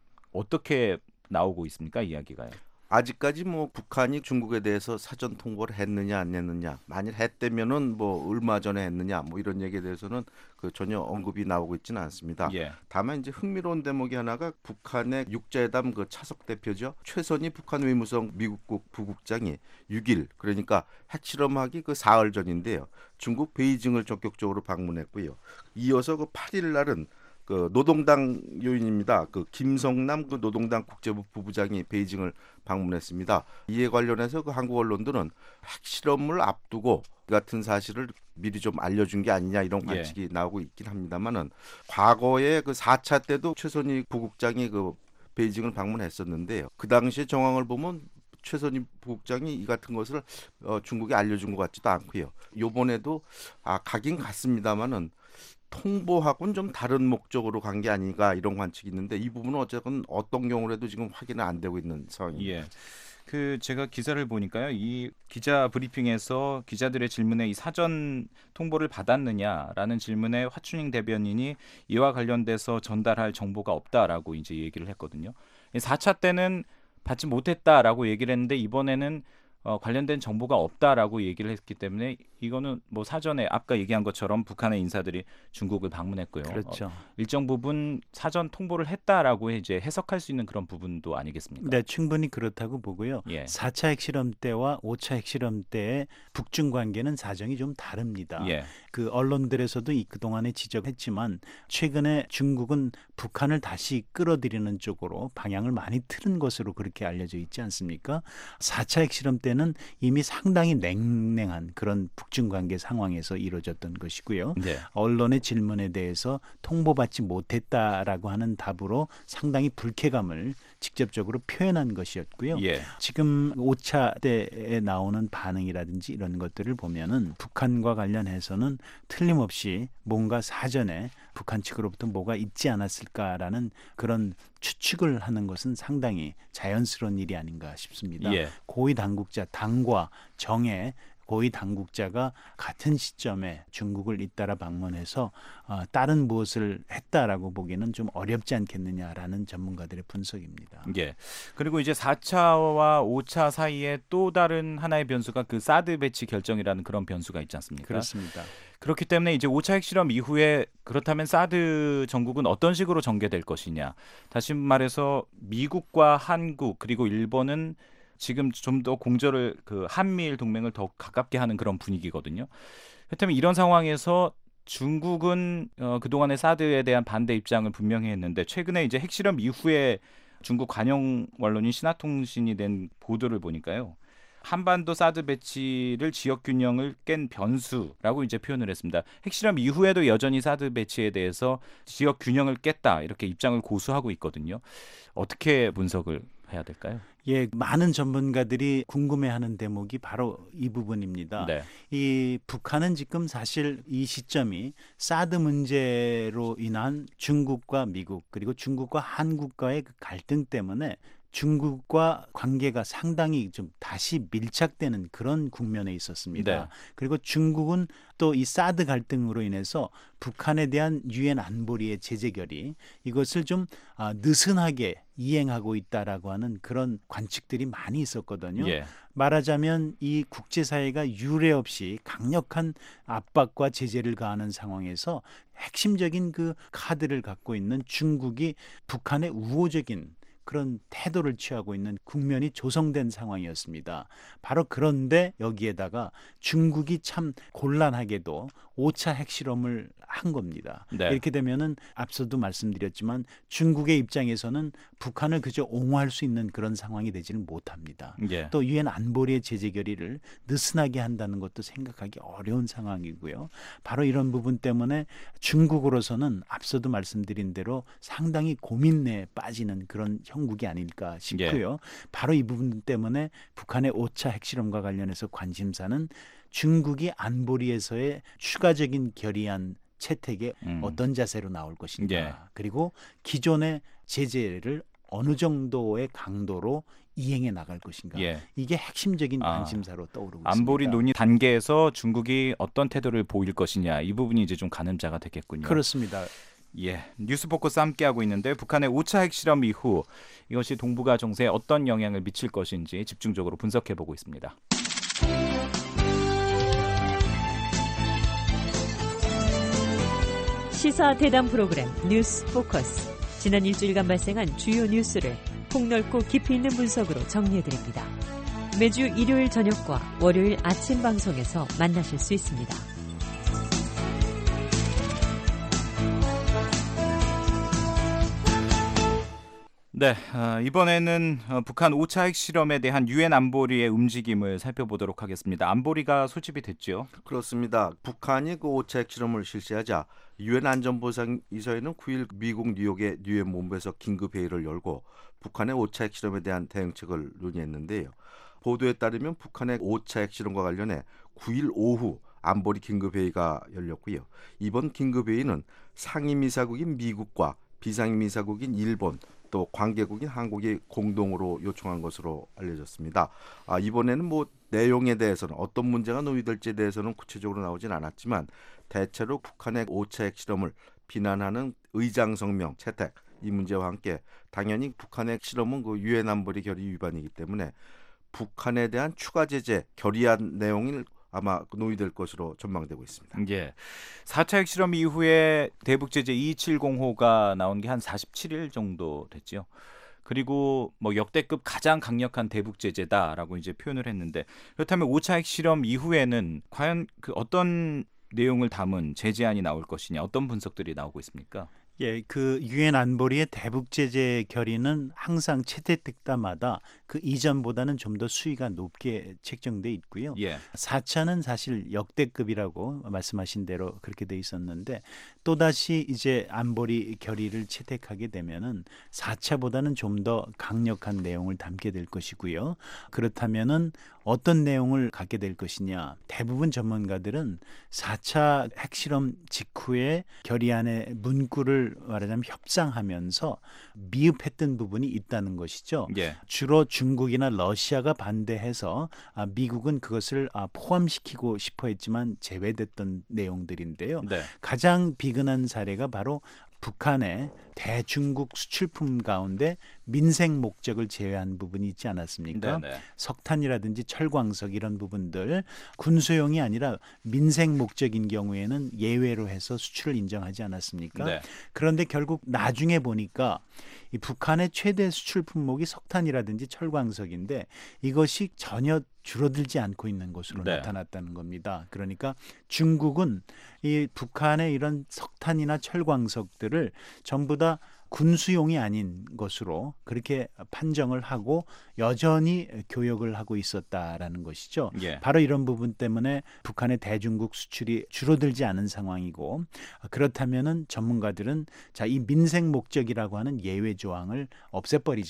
어떻게 나오고 있습니까? 이야기가요. 아직까지 뭐 북한이 중국에 대해서 사전 통보를 했느냐 안 했느냐, 만일 했다면은 뭐 얼마 전에 했느냐 뭐 이런 얘기에 대해서는 그 전혀 언급이 나오고 있지는 않습니다. 예. 다만 이제 흥미로운 대목이 하나가 북한의 육자회담 그 차석 대표죠. 최선희 북한 외무성 미국국 부국장이 6일 그러니까 핵실험하기 그 사흘 전인데요. 중국 베이징을 전격적으로 방문했고요. 이어서 그 8일 날은 그 노동당 요인입니다. 그 김성남 그 노동당 국제부 부부장이 베이징을 방문했습니다. 이에 관련해서 그 한국 언론들은 핵실험을 앞두고 같은 사실을 미리 좀 알려준 게 아니냐 이런 관측이 나오고 있긴 합니다만은 과거에 그 4차 때도 최선희 부국장이 그 베이징을 방문했었는데요. 그 당시의 정황을 보면 최선희 부국장이 이 같은 것을 중국에 알려준 것 같지도 않고요. 이번에도 가긴 갔습니다만은 통보하고는 좀 다른 목적으로 간 게 아닌가 이런 관측이 있는데 이 부분은 어쨌든 어떤 경우라도 지금 확인은 안 되고 있는 상황입니다. 예. 그 제가 기사를 보니까요. 이 기자 브리핑에서 기자들의 질문에 이 사전 통보를 받았느냐라는 질문에 화춘잉 대변인이 이와 관련돼서 전달할 정보가 없다라고 이제 얘기를 했거든요. 4차 때는 받지 못했다라고 얘기를 했는데 이번에는 관련된 정보가 없다라고 얘기를 했기 때문에 이거는 뭐 사전에 아까 얘기한 것처럼 북한의 인사들이 중국을 방문했고요. 그렇죠. 일정 부분 사전 통보를 했다라고 이제 해석할 수 있는 그런 부분도 아니겠습니까? 네, 충분히 그렇다고 보고요. 예. 4차 핵실험 때와 5차 핵실험 때의 북중 관계는 사정이 좀 다릅니다. 예. 그 언론들에서도 그동안에 지적했지만 최근에 중국은 북한을 다시 끌어들이는 쪽으로 방향을 많이 틀은 것으로 그렇게 알려져 있지 않습니까? 4차 핵실험 때는 이미 상당히 냉랭한 그런 북중 관계 상황에서 이루어졌던 것이고요. 네. 언론의 질문에 대해서 통보받지 못했다라고 하는 답으로 상당히 불쾌감을 직접적으로 표현한 것이었고요. 예. 지금 5차 때에 나오는 반응이라든지 이런 것들을 보면은 북한과 관련해서는 틀림없이 뭔가 사전에 북한 측으로부터 뭐가 있지 않았을까라는 그런 추측을 하는 것은 상당히 자연스러운 일이 아닌가 싶습니다. 예. 고위 당국자, 당과 정의 고위 당국자가 같은 시점에 중국을 잇따라 방문해서 다른 무엇을 했다라고 보기는 좀 어렵지 않겠느냐라는 전문가들의 분석입니다. 예. 그리고 이제 4차와 5차 사이에 또 다른 하나의 변수가 그 사드 배치 결정이라는 그런 변수가 있지 않습니까? 그렇습니다. 그렇기 때문에 이제 5차 핵실험 이후에 그렇다면 사드 정국은 어떤 식으로 전개될 것이냐. 다시 말해서 미국과 한국 그리고 일본은 지금 좀 더 공조를 그 한미일 동맹을 더 가깝게 하는 그런 분위기거든요. 그렇다면 이런 상황에서 중국은 그동안의 사드에 대한 반대 입장을 분명히 했는데 최근에 이제 핵실험 이후에 중국 관영 언론인 신화통신이 낸 보도를 보니까요. 한반도 사드 배치를 지역 균형을 깬 변수라고 이제 표현을 했습니다. 핵실험 이후에도 여전히 사드 배치에 대해서 지역 균형을 깼다 이렇게 입장을 고수하고 있거든요. 어떻게 분석을 해야 될까요? 예, 많은 전문가들이 궁금해하는 대목이 바로 이 부분입니다. 네. 이 북한은 지금 사실 이 시점이 사드 문제로 인한 중국과 미국 그리고 중국과 한국과의 그 갈등 때문에 중국과 관계가 상당히 좀 다시 밀착되는 그런 국면에 있었습니다. 네. 그리고 중국은 또 이 사드 갈등으로 인해서 북한에 대한 유엔 안보리의 제재 결의 이것을 좀 느슨하게 이행하고 있다라고 하는 그런 관측들이 많이 있었거든요. 예. 말하자면 이 국제사회가 유례 없이 강력한 압박과 제재를 가하는 상황에서 핵심적인 그 카드를 갖고 있는 중국이 북한의 우호적인 그런 태도를 취하고 있는 국면이 조성된 상황이었습니다. 바로 그런데 여기에다가 중국이 참 곤란하게도 5차 핵실험을 한 겁니다. 네. 이렇게 되면은 앞서도 말씀드렸지만 중국의 입장에서는 북한을 그저 옹호할 수 있는 그런 상황이 되지는 못합니다. 예. 또 유엔 안보리의 제재 결의를 느슨하게 한다는 것도 생각하기 어려운 상황이고요. 바로 이런 부분 때문에 중국으로서는 앞서도 말씀드린 대로 상당히 고민내에 빠지는 그런 형국이 아닐까 싶고요. 바로 이 부분 때문에 북한의 5차 핵실험과 관련해서 관심사는 중국이 안보리에서의 추가적인 결의안 채택에 어떤 자세로 나올 것인가. 예. 그리고 기존의 제재를 어느 정도의 강도로 이행해 나갈 것인가. 예. 이게 핵심적인 관심사로 떠오르고 있습니다. 안보리 논의 단계에서 중국이 어떤 태도를 보일 것이냐 이 부분이 이제 좀 가늠자가 되겠군요. 그렇습니다. 예, 뉴스포커스 함께하고 있는데 북한의 5차 핵실험 이후 이것이 동북아 정세에 어떤 영향을 미칠 것인지 집중적으로 분석해보고 있습니다. 시사 대담 프로그램 뉴스포커스. 지난 일주일간 발생한 주요 뉴스를 폭넓고 깊이 있는 분석으로 정리해드립니다. 매주 일요일 저녁과 월요일 아침 방송에서 만나실 수 있습니다. 네, 이번에는 북한 5차 핵실험에 대한 유엔 안보리의 움직임을 살펴보도록 하겠습니다. 안보리가 소집이 됐죠? 그렇습니다. 북한이 그 5차 핵실험을 실시하자 유엔 안전보상이사회는 9일 미국 뉴욕의 유엔 본부에서 긴급 회의를 열고 북한의 5차 핵실험에 대한 대응책을 논의했는데요. 보도에 따르면 북한의 5차 핵실험과 관련해 9일 오후 안보리 긴급회의가 열렸고요. 이번 긴급회의는 상임이사국인 미국과 비상임이사국인 일본 또 관계국인 한국이 공동으로 요청한 것으로 알려졌습니다. 이번에는 뭐 내용에 대해서는 어떤 문제가 논의될지에 대해서는 구체적으로 나오진 않았지만 대체로 북한의 5차 핵실험을 비난하는 의장 성명 채택 이 문제와 함께 당연히 북한의 핵실험은 그 유엔 안보리 결의 위반이기 때문에 북한에 대한 추가 제재 결의안 내용을 아마 논의될 것으로 전망되고 있습니다. 예, 4차 핵실험 이후에 대북제재 2270호가 나온 게 한 47일 정도 됐죠. 그리고 뭐 역대급 가장 강력한 대북제재다라고 이제 표현을 했는데 그렇다면 5차 핵실험 이후에는 과연 그 어떤 내용을 담은 제재안이 나올 것이냐 어떤 분석들이 나오고 있습니까? 예, 그 유엔 안보리의 대북 제재 결의는 항상 채택될 때마다 그 이전보다는 좀 더 수위가 높게 책정돼 있고요. 예. 4차는 사실 역대급이라고 말씀하신 대로 그렇게 돼 있었는데 또다시 이제 안보리 결의를 채택하게 되면은 4차보다는 좀 더 강력한 내용을 담게 될 것이고요. 그렇다면은 어떤 내용을 갖게 될 것이냐. 대부분 전문가들은 4차 핵실험 직후에 결의안의 문구를 말하자면 협상하면서 미흡했던 부분이 있다는 것이죠. 예. 주로 중국이나 러시아가 반대해서 미국은 그것을 포함시키고 싶어 했지만 제외됐던 내용들인데요. 네. 가장 비근한 사례가 바로 북한의 대중국 수출품 가운데 민생 목적을 제외한 부분이 있지 않았습니까? 네네. 석탄이라든지 철광석 이런 부분들 군수용이 아니라 민생 목적인 경우에는 예외로 해서 수출을 인정하지 않았습니까? 네. 그런데 결국 나중에 보니까 이 북한의 최대 수출 품목이 석탄이라든지 철광석인데 이것이 전혀 줄어들지 않고 있는 것으로 네. 나타났다는 겁니다. 그러니까 중국은 이 북한의 이런 석탄이나 철광석들을 전부 다 군수용이 아닌 것으로 그렇게 판정을 하고 여전히 교역을 하고 있었다라는 것이죠. 예. 바로 이런 부분 때문에 북한의 대중국 수출이 줄어들지 않은 상황이고 그렇다면은 전문가들은 자, 이 민생 목적이라고 하는 예외 조항을 없애버리자.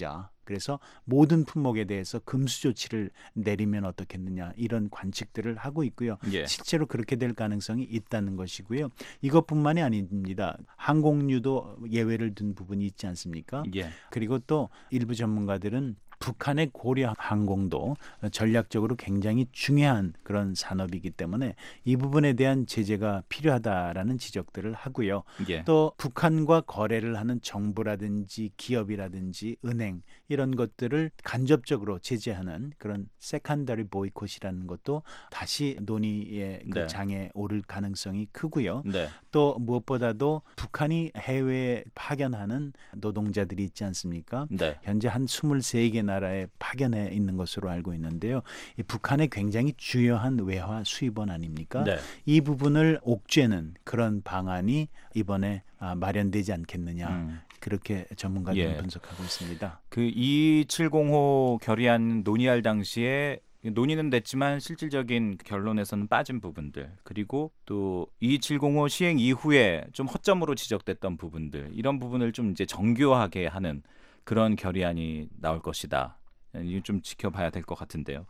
그래서 모든 품목에 대해서 금수 조치를 내리면 어떻겠느냐 이런 관측들을 하고 있고요. 예. 실제로 그렇게 될 가능성이 있다는 것이고요. 이것뿐만이 아닙니다. 항공유도 예외를 둔 부분이 있지 않습니까? 예. 그리고 또 일부 전문가들은 북한의 고려 항공도 전략적으로 굉장히 중요한 그런 산업이기 때문에 이 부분에 대한 제재가 필요하다라는 지적들을 하고요. 예. 또 북한과 거래를 하는 정부라든지 기업이라든지 은행 이런 것들을 간접적으로 제재하는 그런 세컨더리 보이콧이라는 것도 다시 논의의 그 네. 장에 오를 가능성이 크고요. 네. 또 무엇보다도 북한이 해외에 파견하는 노동자들이 있지 않습니까? 네. 현재 한 23개 나라에 파견해 있는 것으로 알고 있는데요. 이 북한의 굉장히 주요한 외화 수입원 아닙니까? 네. 이 부분을 옥죄는 그런 방안이 이번에 마련되지 않겠느냐. 그렇게 전문가들은 예. 분석하고 있습니다. 그 2705 결의안 논의할 당시에 논의는 됐지만 실질적인 결론에서는 빠진 부분들, 그리고 또 2705 시행 이후에 좀 허점으로 지적됐던 부분들, 이런 부분을 좀 이제 정교하게 하는 그런 결의안이 나올 것이다. 이거 좀 지켜봐야 될 것 같은데요.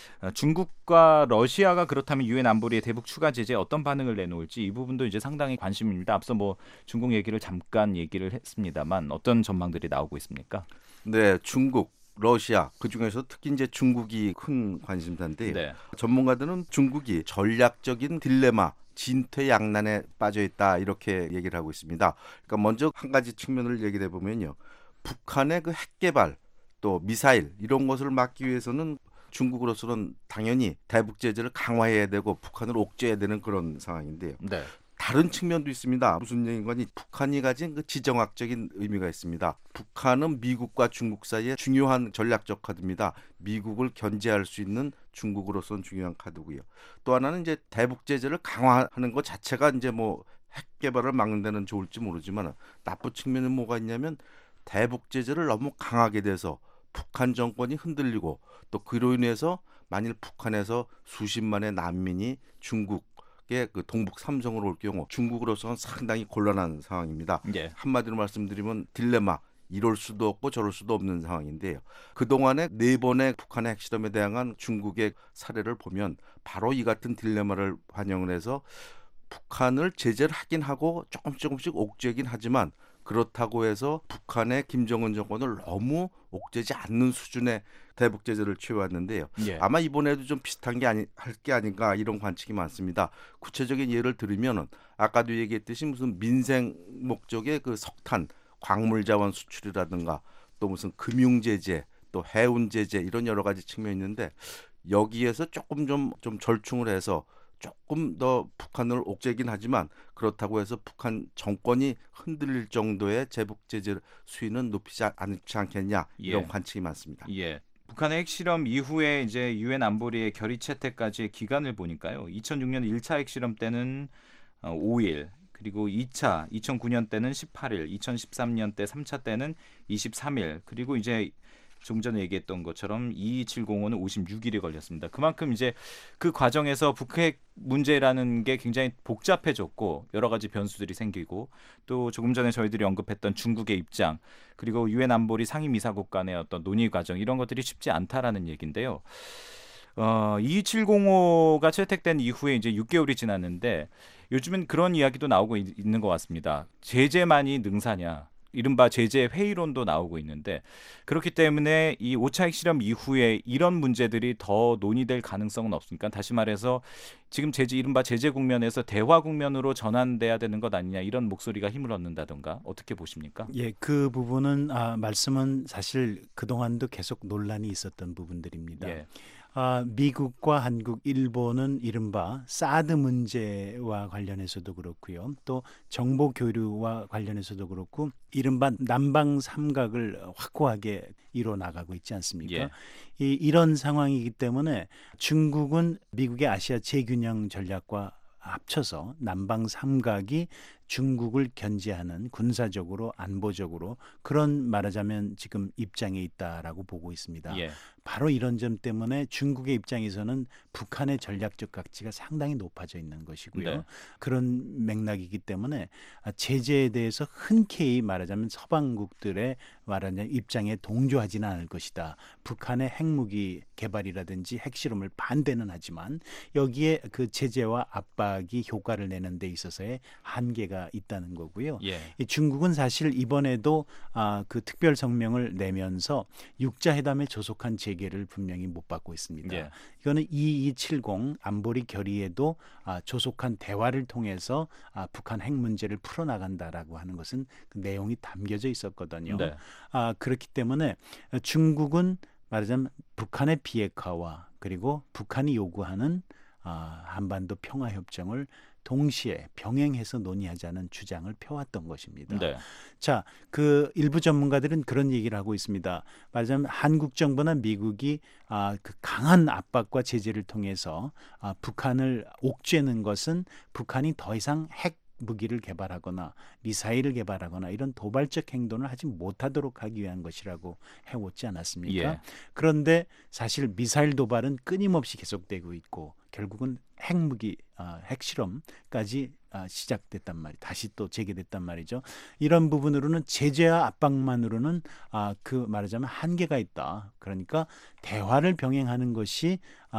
중국과 러시아가 그렇다면 유엔 안보리의 대북 추가 제재에 어떤 반응을 내놓을지 이 부분도 이제 상당히 관심입니다. 앞서 뭐 중국 얘기를 잠깐 얘기를 했습니다만 어떤 전망들이 나오고 있습니까? 네, 중국, 러시아 그중에서 특히 이제 중국이 큰 관심사인데 네. 전문가들은 중국이 전략적인 딜레마 진퇴양난에 빠져 있다 이렇게 얘기를 하고 있습니다. 그러니까 먼저 한 가지 측면을 얘기를 해보면요. 북한의 그 핵 개발 또 미사일 이런 것을 막기 위해서는 중국으로서는 당연히 대북 제재를 강화해야 되고 북한을 옥죄해야 되는 그런 상황인데요. 네. 다른 측면도 있습니다. 무슨 얘기인가니 북한이 가진 그 지정학적인 의미가 있습니다. 북한은 미국과 중국 사이에 중요한 전략적 카드입니다. 미국을 견제할 수 있는 중국으로서는 중요한 카드고요. 또 하나는 이제 대북 제재를 강화하는 것 자체가 이제 뭐 핵 개발을 막는 데는 좋을지 모르지만 나쁜 측면은 뭐가 있냐면 대북 제재를 너무 강하게 돼서 북한 정권이 흔들리고 또 그로 인해서 만일 북한에서 수십만의 난민이 중국의 그 동북 삼성으로 올 경우 중국으로서는 상당히 곤란한 상황입니다. 예. 한마디로 말씀드리면 딜레마. 이럴 수도 없고 저럴 수도 없는 상황인데요. 그동안에 4번의 북한의 핵실험에 대항한 중국의 사례를 보면 바로 이 같은 딜레마를 반영을 해서 북한을 제재를 하긴 하고 조금씩 옥죄긴 하지만 그렇다고 해서 북한의 김정은 정권을 너무 옥죄지 않는 수준의 대북 제재를 취해왔는데요. 예. 아마 이번에도 좀 비슷한 게 할 게 아닌가 이런 관측이 많습니다. 구체적인 예를 들으면은 아까도 얘기했듯이 무슨 민생 목적의 그 석탄, 광물 자원 수출이라든가 또 무슨 금융 제재, 또 해운 제재 이런 여러 가지 측면이 있는데 여기에서 조금 좀 절충을 해서 조금 더 북한을 옥죄긴 하지만 그렇다고 해서 북한 정권이 흔들릴 정도의 제북 제재 수위는 높이지 않지 않겠냐 이런 예. 관측이 많습니다. 예. 북한의 핵실험 이후에 이제 유엔 안보리의 결의 채택까지의 기간을 보니까요. 2006년 1차 핵실험 때는 5일, 그리고 2차 2009년 때는 18일, 2013년 때 3차 때는 23일, 그리고 이제 조금 전에 얘기했던 것처럼 2705는 56일이 걸렸습니다. 그만큼 이제 그 과정에서 북핵 문제라는 게 굉장히 복잡해졌고 여러 가지 변수들이 생기고 또 조금 전에 저희들이 언급했던 중국의 입장 그리고 유엔 안보리 상임이사국 간의 어떤 논의 과정 이런 것들이 쉽지 않다라는 얘기인데요. 2705가 채택된 이후에 이제 6개월이 지났는데 요즘은 그런 이야기도 나오고 있는 것 같습니다. 제재만이 능사냐? 이른바 제재 회의론도 나오고 있는데 그렇기 때문에 이 5차 핵실험 이후에 이런 문제들이 더 논의될 가능성은 없습니까? 다시 말해서 지금 이른바 제재 국면에서 대화 국면으로 전환돼야 되는 것 아니냐 이런 목소리가 힘을 얻는다던가 어떻게 보십니까? 예, 그 부분은 말씀은 사실 그동안도 계속 논란이 있었던 부분들입니다. 예. 미국과 한국, 일본은 이른바 사드 문제와 관련해서도 그렇고요. 또 정보 교류와 관련해서도 그렇고 이른바 남방 삼각을 확고하게 이뤄나가고 있지 않습니까? 예. 이런 상황이기 때문에 중국은 미국의 아시아 재균형 전략과 합쳐서 남방 삼각이 중국을 견제하는 군사적으로 안보적으로 그런 말하자면 지금 입장에 있다라고 보고 있습니다. 예. 바로 이런 점 때문에 중국의 입장에서는 북한의 전략적 가치가 상당히 높아져 있는 것이고요. 네. 그런 맥락이기 때문에 제재에 대해서 흔쾌히 말하자면 서방국들의 말하자면 입장에 동조하지는 않을 것이다. 북한의 핵무기 개발이라든지 핵실험을 반대는 하지만 여기에 그 제재와 압박이 효과를 내는 데 있어서의 한계가 있다는 거고요. 예. 이 중국은 사실 이번에도 그 특별 성명을 내면서 육자회담에 조속한 재개를 분명히 못 받고 있습니다. 예. 이거는 2270 안보리 결의에도 조속한 대화를 통해서 북한 핵 문제를 풀어나간다라고 하는 것은 그 내용이 담겨져 있었거든요. 네. 그렇기 때문에 중국은 말하자면 북한의 비핵화와 그리고 북한이 요구하는 한반도 평화협정을 동시에 병행해서 논의하자는 주장을 펴왔던 것입니다. 네. 자, 그 일부 전문가들은 그런 얘기를 하고 있습니다. 말하자면 한국 정부나 미국이 그 강한 압박과 제재를 통해서 북한을 옥죄는 것은 북한이 더 이상 핵 무기를 개발하거나 미사일을 개발하거나 이런 도발적 행동을 하지 못하도록 하기 위한 것이라고 해오지 않았습니까? 예. 그런데 사실 미사일 도발은 끊임없이 계속되고 있고 결국은 핵무기 핵실험까지 시작됐단 말이죠. 다시 또 재개됐단 말이죠. 이런 부분으로는 제재와 압박만으로는 그 말하자면 한계가 있다. 그러니까 대화를 병행하는 것이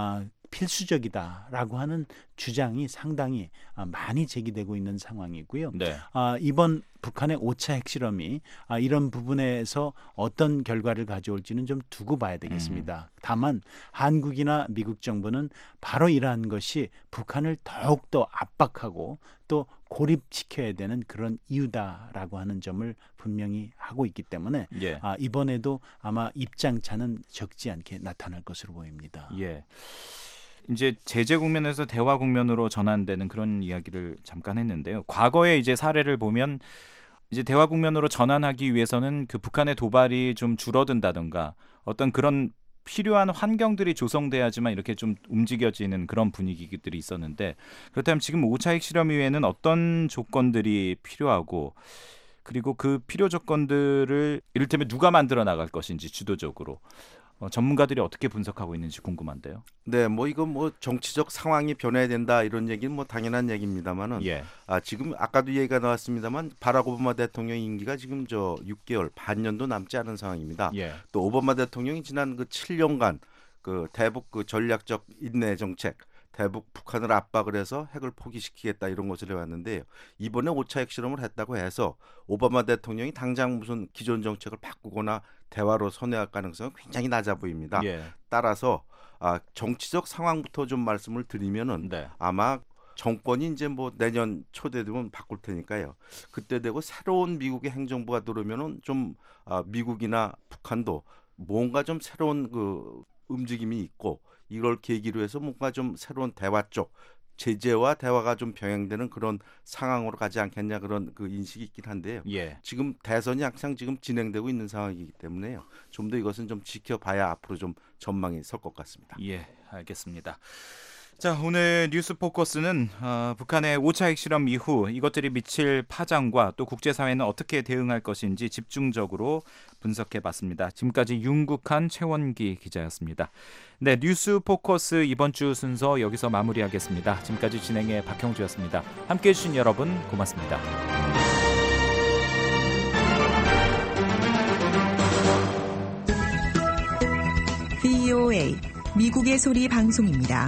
필수적이다라고 하는 주장이 상당히 많이 제기되고 있는 상황이고요. 네. 이번 북한의 5차 핵실험이 이런 부분에서 어떤 결과를 가져올지는 좀 두고 봐야 되겠습니다. 다만 한국이나 미국 정부는 바로 이러한 것이 북한을 더욱더 압박하고 또 고립시켜야 되는 그런 이유다라고 하는 점을 분명히 하고 있기 때문에 예. 이번에도 아마 입장차는 적지 않게 나타날 것으로 보입니다. 예. 이제 제재 국면에서 대화 국면으로 전환되는 그런 이야기를 잠깐 했는데요. 과거의 이제 사례를 보면 이제 대화 국면으로 전환하기 위해서는 그 북한의 도발이 좀 줄어든다던가 어떤 그런 필요한 환경들이 조성돼야지만 이렇게 좀 움직여지는 그런 분위기들이 있었는데 그렇다면 지금 5차 핵실험 이후에는 어떤 조건들이 필요하고 그리고 그 필요 조건들을 이를테면 누가 만들어 나갈 것인지 주도적으로 전문가들이 어떻게 분석하고 있는지 궁금한데요. 네, 이건 정치적 상황이 변해야 된다 이런 얘기는 당연한 얘기입니다만은 예. 지금 아까도 얘기가 나왔습니다만 바락 오바마 대통령 임기가 지금 6개월 반년도 남지 않은 상황입니다. 예. 또 오바마 대통령이 지난 그 7년간 그 대북 그 전략적 인내 정책 대북 북한을 압박을 해서 핵을 포기시키겠다 이런 것을 해왔는데요. 이번에 5차 핵실험을 했다고 해서 오바마 대통령이 당장 무슨 기존 정책을 바꾸거나 대화로 선회할 가능성은 굉장히 낮아 보입니다. 예. 따라서 정치적 상황부터 좀 말씀을 드리면은 네. 아마 정권이 이제 내년 초대 되면 바꿀 테니까요. 그때 되고 새로운 미국의 행정부가 들어오면은 좀 미국이나 북한도 뭔가 좀 새로운 그 움직임이 있고 이걸 계기로 해서 뭔가 좀 새로운 대화 쪽 제재와 대화가 좀 병행되는 그런 상황으로 가지 않겠냐 그런 그 인식이 있긴 한데요. 예. 지금 대선이 항상 지금 진행되고 있는 상황이기 때문에요. 좀 더 이것은 좀 지켜봐야 앞으로 좀 전망이 설 것 같습니다. 예, 알겠습니다. 자, 오늘 뉴스 포커스는 북한의 5차 핵실험 이후 이것들이 미칠 파장과 또 국제사회는 어떻게 대응할 것인지 집중적으로 분석해봤습니다. 지금까지 윤국한 최원기 기자였습니다. 네, 뉴스 포커스 이번 주 순서 여기서 마무리하겠습니다. 지금까지 진행의 박형주였습니다. 함께해 주신 여러분 고맙습니다. VOA 미국의 소리 방송입니다.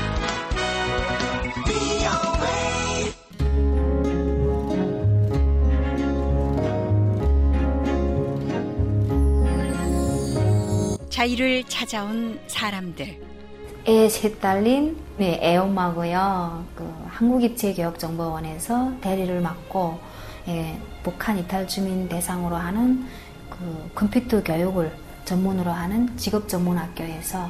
자유를 찾아온 사람들. 애 셋 딸린 애엄마고요. 한국입체교육정보원에서 대리를 맡고 북한 이탈 주민 대상으로 하는 그 컴퓨터 교육을 전문으로 하는 직업전문학교에서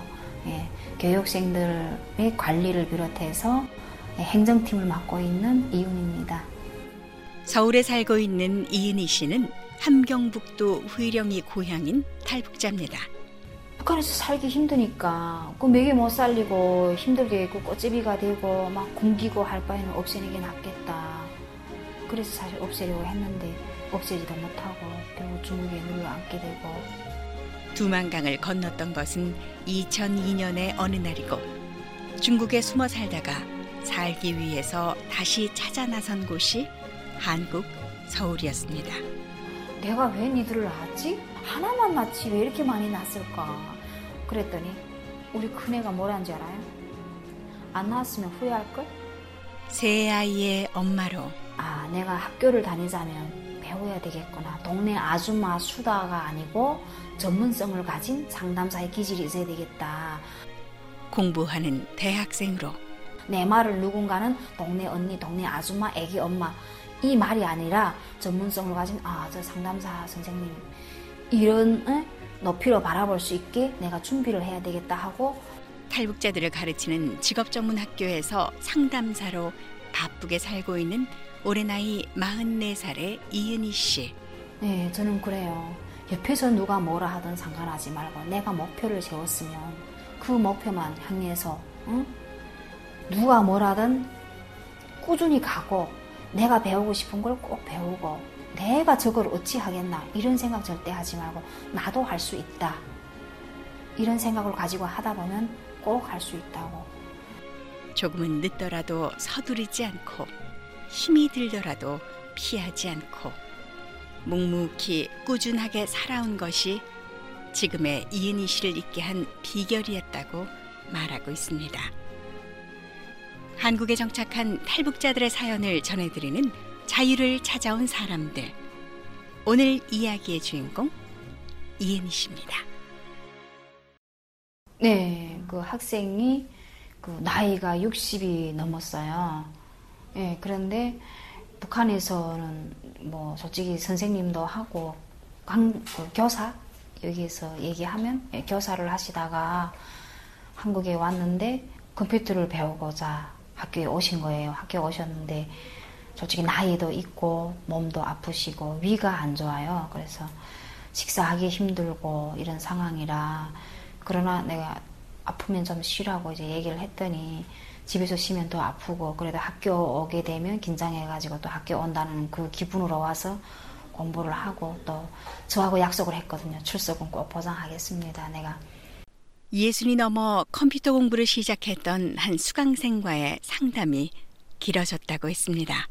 교육생들의 관리를 비롯해서 행정팀을 맡고 있는 이윤입니다. 서울에 살고 있는 이은희 씨는 함경북도 의령이 고향인 탈북자입니다. 북한에서 살기 힘드니까 매개 못 살리고 힘들게 꽃제비가 되고 막 굶기고 할 바에는 없애는 게 낫겠다. 그래서 사실 없애려고 했는데 없애지도 못하고 결국 중국에 눌러앉게 되고 두만강을 건넜던 것은 2002년의 어느 날이고 중국에 숨어 살다가 살기 위해서 다시 찾아 나선 곳이 한국 서울이었습니다. 내가 왜 니들을 낳았지? 하나만 낳지 왜 이렇게 많이 낳았을까? 그랬더니 우리 큰애가 뭐라는지 알아요? 안 낳았으면 후회할걸? 세 아이의 엄마로 내가 학교를 다니자면 배워야 되겠구나. 동네 아줌마 수다가 아니고 전문성을 가진 상담사의 기질이 있어야 되겠다. 공부하는 대학생으로 내 말을 누군가는 동네 언니, 동네 아줌마, 애기 엄마 이 말이 아니라 전문성을 가진 저 상담사 선생님 이런 높이로 바라볼 수 있게 내가 준비를 해야 되겠다 하고 탈북자들을 가르치는 직업전문학교에서 상담사로 바쁘게 살고 있는 올해 나이 44살의 이은희 씨. 네, 저는 그래요. 옆에서 누가 뭐라 하든 상관하지 말고 내가 목표를 세웠으면 그 목표만 향해서 누가 뭐라든 꾸준히 가고 내가 배우고 싶은 걸 꼭 배우고 내가 저걸 어찌 하겠나 이런 생각 절대 하지 말고 나도 할 수 있다 이런 생각을 가지고 하다 보면 꼭 할 수 있다고. 조금은 늦더라도 서두르지 않고 힘이 들더라도 피하지 않고 묵묵히 꾸준하게 살아온 것이 지금의 이은희 씨를 있게 한 비결이었다고 말하고 있습니다. 한국에 정착한 탈북자들의 사연을 전해드리는 자유를 찾아온 사람들. 오늘 이야기의 주인공 이은희 씨입니다. 네, 그 학생이 그 나이가 60이 넘었어요. 예, 그런데 북한에서는 뭐 솔직히 선생님도 하고 교사 여기에서 얘기하면 교사를 하시다가 한국에 왔는데 컴퓨터를 배우고자 학교에 오신 거예요. 학교에 오셨는데 솔직히 나이도 있고 몸도 아프시고 위가 안 좋아요. 그래서 식사하기 힘들고 이런 상황이라 그러나 내가 아프면 좀 쉬라고 이제 얘기를 했더니 집에서 쉬면 더 아프고 그래도 학교 오게 되면 긴장해가지고 또 학교 온다는 그 기분으로 와서 공부를 하고 또 저하고 약속을 했거든요. 출석은 꼭 보장하겠습니다. 내가 60이 넘어 컴퓨터 공부를 시작했던 한 수강생과의 상담이 길어졌다고 했습니다.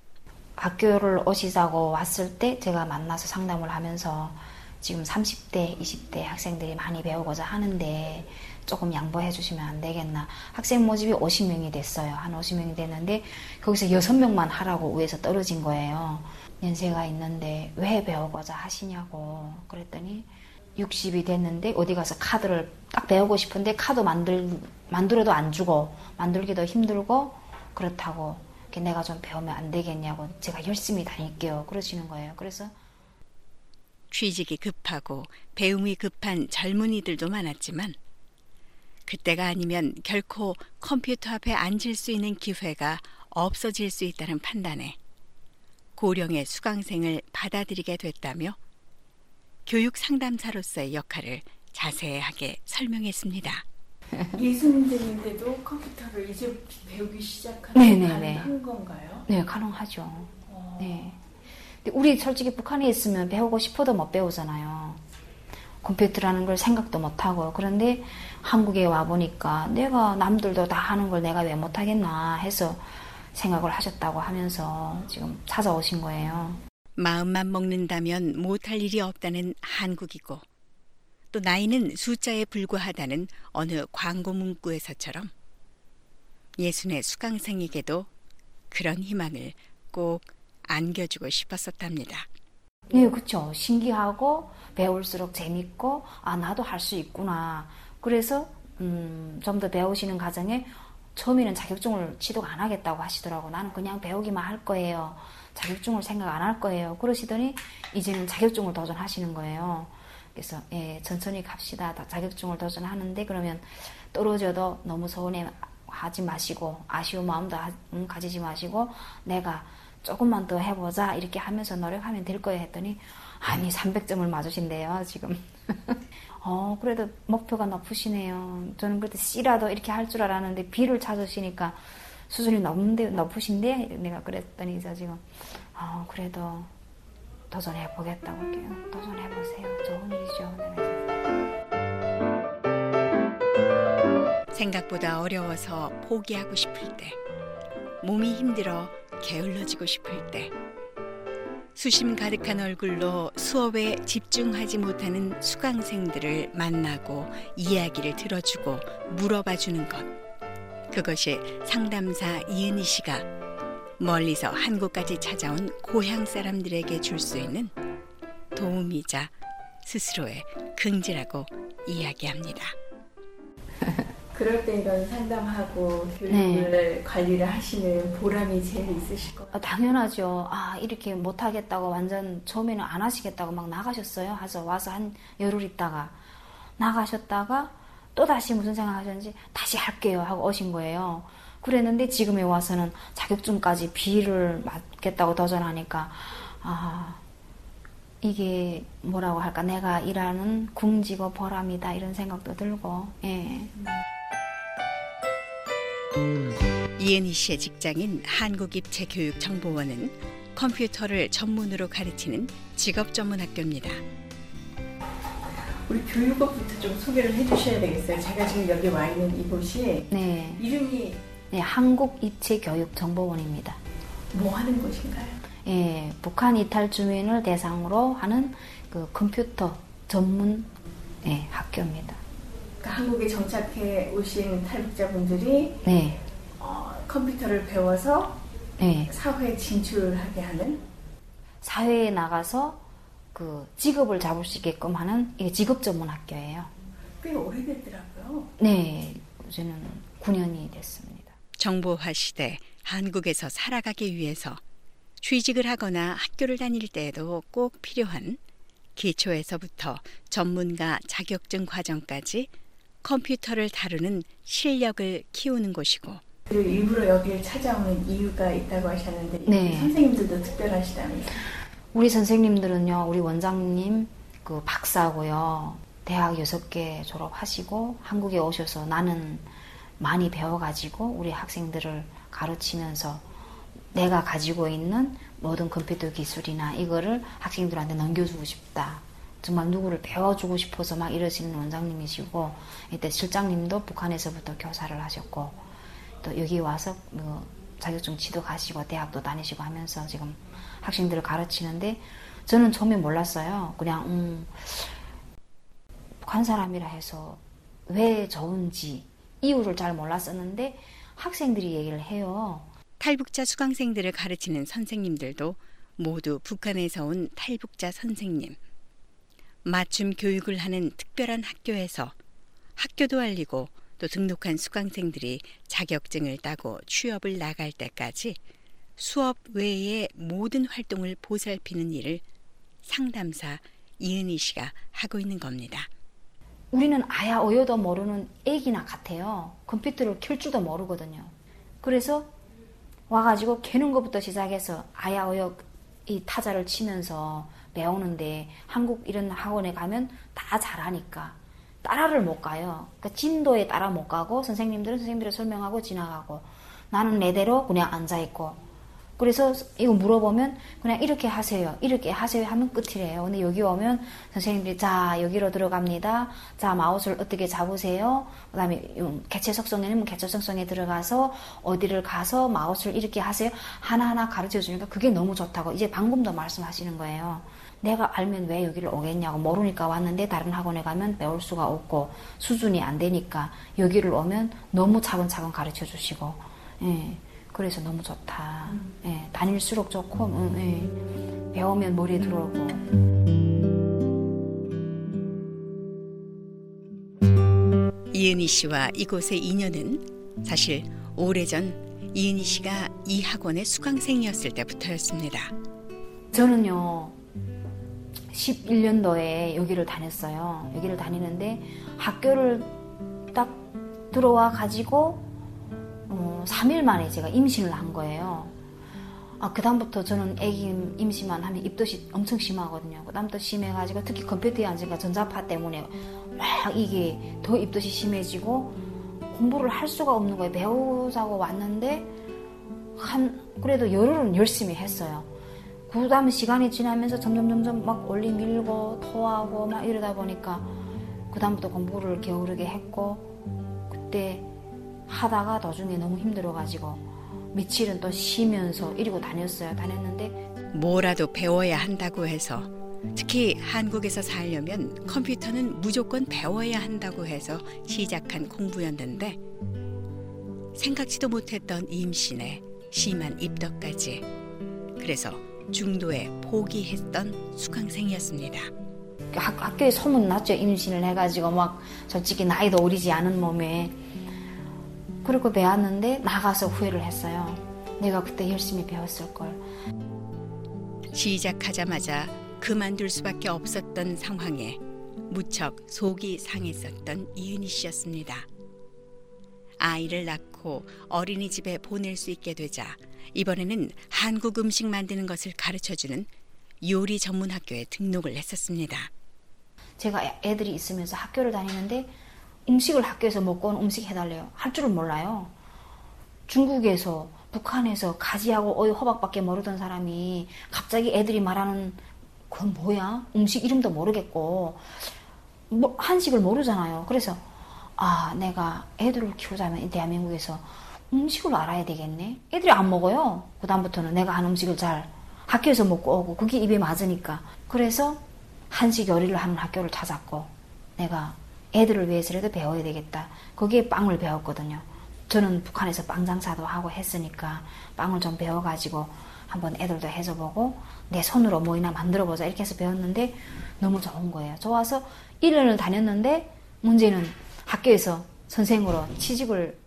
학교를 오시자고 왔을 때 제가 만나서 상담을 하면서 지금 30대, 20대 학생들이 많이 배우고자 하는데 조금 양보해 주시면 안 되겠나. 학생 모집이 50명이 됐어요. 한 50명이 됐는데 거기서 6명만 하라고 위에서 떨어진 거예요. 연세가 있는데 왜 배우고자 하시냐고. 그랬더니 60이 됐는데 어디 가서 카드를 딱 배우고 싶은데 카드 만들어도 안 주고 만들기도 힘들고 그렇다고 내가 좀 배우면 안 되겠냐고. 제가 열심히 다닐게요. 그러시는 거예요. 그래서 취직이 급하고 배움이 급한 젊은이들도 많았지만 그때가 아니면 결코 컴퓨터 앞에 앉을 수 있는 기회가 없어질 수 있다는 판단에 고령의 수강생을 받아들이게 됐다며 교육 상담사로서의 역할을 자세하게 설명했습니다. 예수님들인데도 컴퓨터를 이제 배우기 시작하는 가능한 건가요? 네, 가능하죠. 네. 근데 우리 솔직히 북한에 있으면 배우고 싶어도 못 배우잖아요. 컴퓨터라는 걸 생각도 못 하고. 그런데 한국에 와 보니까 내가 남들도 다 하는 걸 내가 왜 못 하겠나 해서 생각을 하셨다고 하면서 지금 찾아오신 거예요. 마음만 먹는다면 못할 일이 없다는 한국이고 또 나이는 숫자에 불과하다는 어느 광고 문구에서처럼 예순의 수강생에게도 그런 희망을 꼭 안겨주고 싶었었답니다. 네, 그렇죠. 신기하고 배울수록 재밌고 나도 할 수 있구나. 그래서 좀 더 배우시는 과정에 처음에는 자격증을 취득 안 하겠다고 하시더라고. 나는 그냥 배우기만 할 거예요. 자격증을 생각 안 할 거예요. 그러시더니 이제는 자격증을 도전하시는 거예요. 그래서 천천히 갑시다. 자격증을 도전하는데 그러면 떨어져도 너무 서운해하지 마시고 아쉬운 마음도 가지지 마시고 내가 조금만 더 해보자 이렇게 하면서 노력하면 될 거예요 했더니 아니 300점을 맞으신대요 지금. 그래도 목표가 높으시네요. 저는 그래도 C라도 이렇게 할 줄 알았는데 B를 찾으시니까 수준이 높으신데 내가 그랬더니 저 지금 그래도 도전해보겠다고 할게요. 도전해보세요. 좋은 일이죠. 생각보다 어려워서 포기하고 싶을 때, 몸이 힘들어 게을러지고 싶을 때, 수심 가득한 얼굴로 수업에 집중하지 못하는 수강생들을 만나고 이야기를 들어주고 물어봐주는 것. 그것이 상담사 이은희 씨가 멀리서 한국까지 찾아온 고향 사람들에게 줄 수 있는 도움이자 스스로의 긍지라고 이야기합니다. 그럴 때 이런 상담하고 교육을 네. 관리를 하시는 보람이 제일 있으실 것 같아요. 당연하죠. 이렇게 못하겠다고 완전 처음에는 안 하시겠다고 막 나가셨어요. 와서 한 열흘 있다가 나가셨다가 또 다시 무슨 생각하셨는지 다시 할게요 하고 오신 거예요. 그랬는데 지금에 와서는 자격증까지 비를 맞겠다고 도전하니까 이게 뭐라고 할까, 내가 일하는 궁지고 보람이다 이런 생각도 들고. 예. 이은희 씨의 직장인 한국입체교육정보원은 컴퓨터를 전문으로 가르치는 직업전문학교입니다. 우리 교육업부터 좀 소개를 해주셔야 되겠어요. 제가 지금 여기 와 있는 이곳이 이름이 한국입체교육정보원입니다. 뭐 하는 곳인가요? 예, 북한 이탈 주민을 대상으로 하는 그 컴퓨터 전문 학교입니다. 그러니까 한국에 정착해 오신 탈북자분들이 컴퓨터를 배워서 사회에 진출하게 하는, 사회에 나가서 그 직업을 잡을 수 있게끔 하는 이게 직업 전문 학교예요. 꽤 오래됐더라고요. 네, 이제는 9년이 됐습니다. 정보화 시대 한국에서 살아가기 위해서 취직을 하거나 학교를 다닐 때에도 꼭 필요한 기초에서부터 전문가 자격증 과정까지 컴퓨터를 다루는 실력을 키우는 곳이고, 그리고 일부러 여기를 찾아오는 이유가 있다고 하셨는데 선생님들도 특별하시다면서요? 우리 선생님들은요, 우리 원장님 그 박사고요, 대학 6개 졸업하시고 한국에 오셔서 나는 많이 배워가지고 우리 학생들을 가르치면서 내가 가지고 있는 모든 컴퓨터 기술이나 이거를 학생들한테 넘겨주고 싶다. 정말 누구를 배워주고 싶어서 막 이러시는 원장님이시고, 이때 실장님도 북한에서부터 교사를 하셨고, 또 여기 와서 자격증 취득하시고 대학도 다니시고 하면서 지금 학생들을 가르치는데, 저는 처음에 몰랐어요. 그냥 북한 사람이라 해서 왜 좋은지 이유를 잘 몰랐었는데 학생들이 얘기를 해요. 탈북자 수강생들을 가르치는 선생님들도 모두 북한에서 온 탈북자 선생님. 맞춤 교육을 하는 특별한 학교에서 학교도 알리고 또 등록한 수강생들이 자격증을 따고 취업을 나갈 때까지 수업 외의 모든 활동을 보살피는 일을 상담사 이은희 씨가 하고 있는 겁니다. 우리는 아야 어여도 모르는 애기나 같아요. 컴퓨터를 켤 줄도 모르거든요. 그래서 와가지고 캐는 것부터 시작해서 아야 어여 이 타자를 치면서 배우는데, 한국 이런 학원에 가면 다 잘하니까 따라를 못 가요. 그러니까 진도에 따라 못 가고 선생님들은 선생님들이 설명하고 지나가고, 나는 내대로 그냥 앉아있고, 그래서 이거 물어보면 그냥 이렇게 하세요 하면 끝이래요. 근데 여기 오면 선생님들이 자 여기로 들어갑니다. 자 마우스를 어떻게 잡으세요. 그 다음에 개체 속성에는 개체 속성에 들어가서 어디를 가서 마우스를 이렇게 하세요. 하나하나 가르쳐 주니까 그게 너무 좋다고 이제 방금도 말씀하시는 거예요. 내가 알면 왜 여기를 오겠냐고, 모르니까 왔는데 다른 학원에 가면 배울 수가 없고 수준이 안 되니까 여기를 오면 너무 차근차근 가르쳐 주시고, 그래서 너무 좋다. 다닐수록 좋고, 배우면 머리에 들어오고. 이은희 씨와 이곳의 인연은 사실 오래전 이은희 씨가 이 학원의 수강생이었을 때부터였습니다. 저는요 11년도에 여기를 다녔어요. 여기를 다니는데 학교를 딱 들어와 가지고 3일 만에 제가 임신을 한 거예요. 그 다음부터 저는 애기 임신만 하면 입덧이 엄청 심하거든요. 그 다음부터 심해가지고 특히 컴퓨터에 앉으니까 전자파 때문에 막 이게 더 입덧이 심해지고 공부를 할 수가 없는 거예요. 배우자고 왔는데 그래도 열흘은 열심히 했어요. 그 다음에 시간이 지나면서 점점 막 올리 밀고 토하고 막 이러다 보니까 그 다음부터 공부를 게으르게 했고, 그때 하다가 도중에 너무 힘들어가지고 며칠은 또 쉬면서 이러고 다녔는데 뭐라도 배워야 한다고 해서 특히 한국에서 살려면 컴퓨터는 무조건 배워야 한다고 해서 시작한 공부였는데 생각지도 못했던 임신에 심한 입덧까지 그래서 중도에 포기했던 수강생이었습니다. 학교에 소문났죠. 임신을 해가지고 막 솔직히 나이도 어리지 않은 몸에 그리고 배웠는데 나가서 후회를 했어요. 내가 그때 열심히 배웠을 걸. 시작하자마자 그만둘 수밖에 없었던 상황에 무척 속이 상했었던 이은희 씨였습니다. 아이를 낳고 어린이집에 보낼 수 있게 되자 이번에는 한국 음식 만드는 것을 가르쳐주는 요리 전문 학교에 등록을 했었습니다. 제가 애들이 있으면서 학교를 다니는데 음식을 학교에서 먹고 온 음식 해달래요. 할 줄은 몰라요. 중국에서 북한에서 가지하고 어이 호박밖에 모르던 사람이 갑자기 애들이 말하는 그건 뭐야? 음식 이름도 모르겠고 한식을 모르잖아요. 그래서 내가 애들을 키우자면 대한민국에서 음식을 알아야 되겠네. 애들이 안 먹어요. 그다음부터는 내가 한 음식을 잘 학교에서 먹고 오고 그게 입에 맞으니까. 그래서 한식 요리를 하는 학교를 찾았고 내가 애들을 위해서라도 배워야 되겠다. 거기에 빵을 배웠거든요. 저는 북한에서 빵 장사도 하고 했으니까 빵을 좀 배워가지고 한번 애들도 해서 보고 내 손으로 뭐이나 만들어보자 이렇게 해서 배웠는데 너무 좋은 거예요. 좋아서 1년을 다녔는데 문제는 학교에서 선생으로 취직을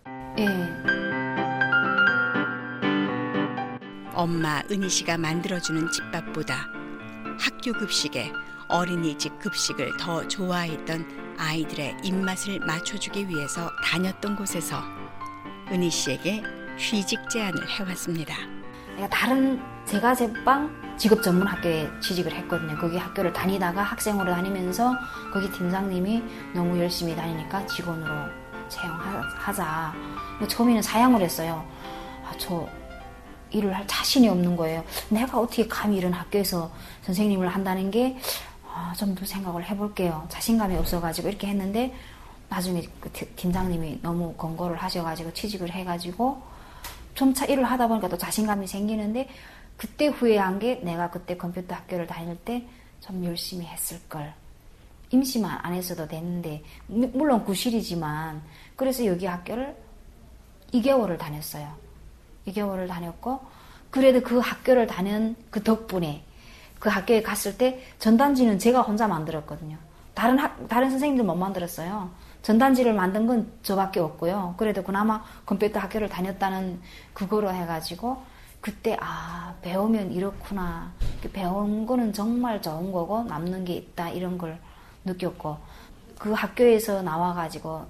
엄마 은희 씨가 만들어주는 집밥보다 학교 급식에 어린이집 급식을 더 좋아했던 아이들의 입맛을 맞춰주기 위해서 다녔던 곳에서 은희 씨에게 취직 제안을 해왔습니다. 내가 다른 제과제빵 직업 전문 학교에 취직을 했거든요. 거기 학교를 다니다가 학생으로 다니면서 거기 팀장님이 너무 열심히 다니니까 직원으로 채용하자. 처음에는 사양을 했어요. 저 일을 할 자신이 없는 거예요. 내가 어떻게 감히 이런 학교에서 선생님을 한다는 게 좀 더 생각을 해볼게요. 자신감이 없어가지고 이렇게 했는데 나중에 그 팀장님이 너무 권고를 하셔가지고 취직을 해가지고 점차 일을 하다 보니까 또 자신감이 생기는데 그때 후회한 게 내가 그때 컴퓨터 학교를 다닐 때 좀 열심히 했을 걸. 임시만 안 했어도 됐는데 물론 구실이지만 그래서 여기 학교를 2개월을 다녔어요. 2개월을 다녔고 그래도 그 학교를 다닌 그 덕분에 그 학교에 갔을 때 전단지는 제가 혼자 만들었거든요. 다른 선생님들 못 만들었어요. 전단지를 만든 건 저밖에 없고요. 그래도 그나마 컴퓨터 학교를 다녔다는 그거로 해가지고 그때 배우면 이렇구나. 배운 거는 정말 좋은 거고 남는 게 있다 이런 걸 느꼈고 그 학교에서 나와가지고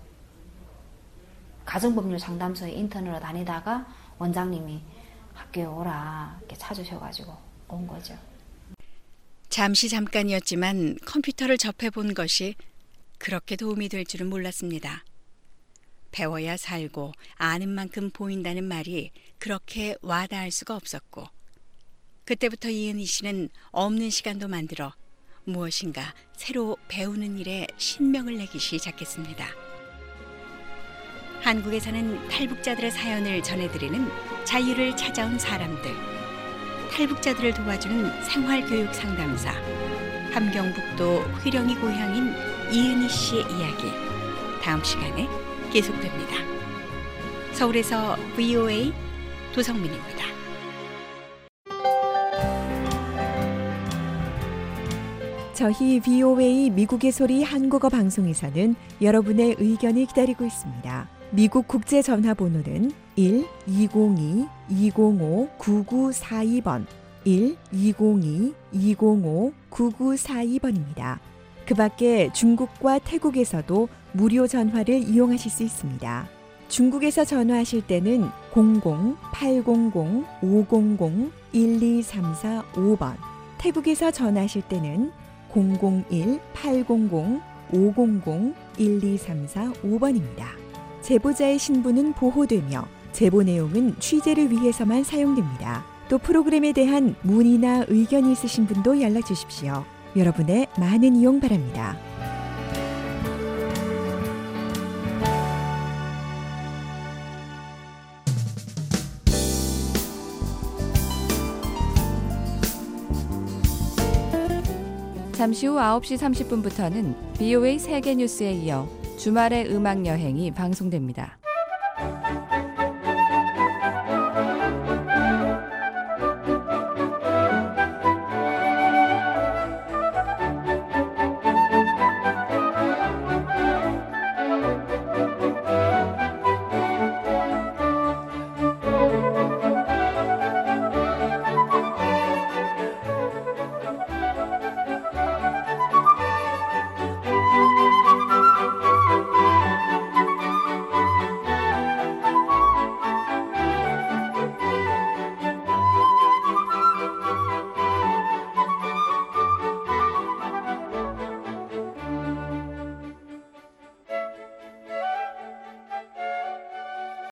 가정법률 상담소에 인턴으로 다니다가 원장님이 학교에 오라 이렇게 찾으셔가지고 온 거죠. 잠깐이었지만 컴퓨터를 접해본 것이 그렇게 도움이 될 줄은 몰랐습니다. 배워야 살고 아는 만큼 보인다는 말이 그렇게 와닿을 수가 없었고 그때부터 이은희 씨는 없는 시간도 만들어 무엇인가 새로 배우는 일에 신명을 내기 시작했습니다. 한국에 사는 탈북자들의 사연을 전해드리는 자유를 찾아온 사람들, 탈북자들을 도와주는 생활교육 상담사, 함경북도 회령이 고향인 이은희 씨의 이야기, 다음 시간에 계속됩니다. 서울에서 VOA 도성민입니다. 저희 VOA 미국의 소리 한국어 방송에서는 여러분의 의견을 기다리고 있습니다. 미국 국제 전화번호는 1-202-205-9942번 1-202-205-9942번입니다. 그 밖에 중국과 태국에서도 무료 전화를 이용하실 수 있습니다. 중국에서 전화하실 때는 00-800-500-1234-5번, 태국에서 전화하실 때는 001-800-500-1234-5번입니다. 제보자의 신분은 보호되며 제보 내용은 취재를 위해서만 사용됩니다. 또 프로그램에 대한 문의나 의견이 있으신 분도 연락 주십시오. 여러분의 많은 이용 바랍니다. 잠시 후 9시 30분부터는 BOA 세계뉴스에 이어 주말의 음악여행이 방송됩니다.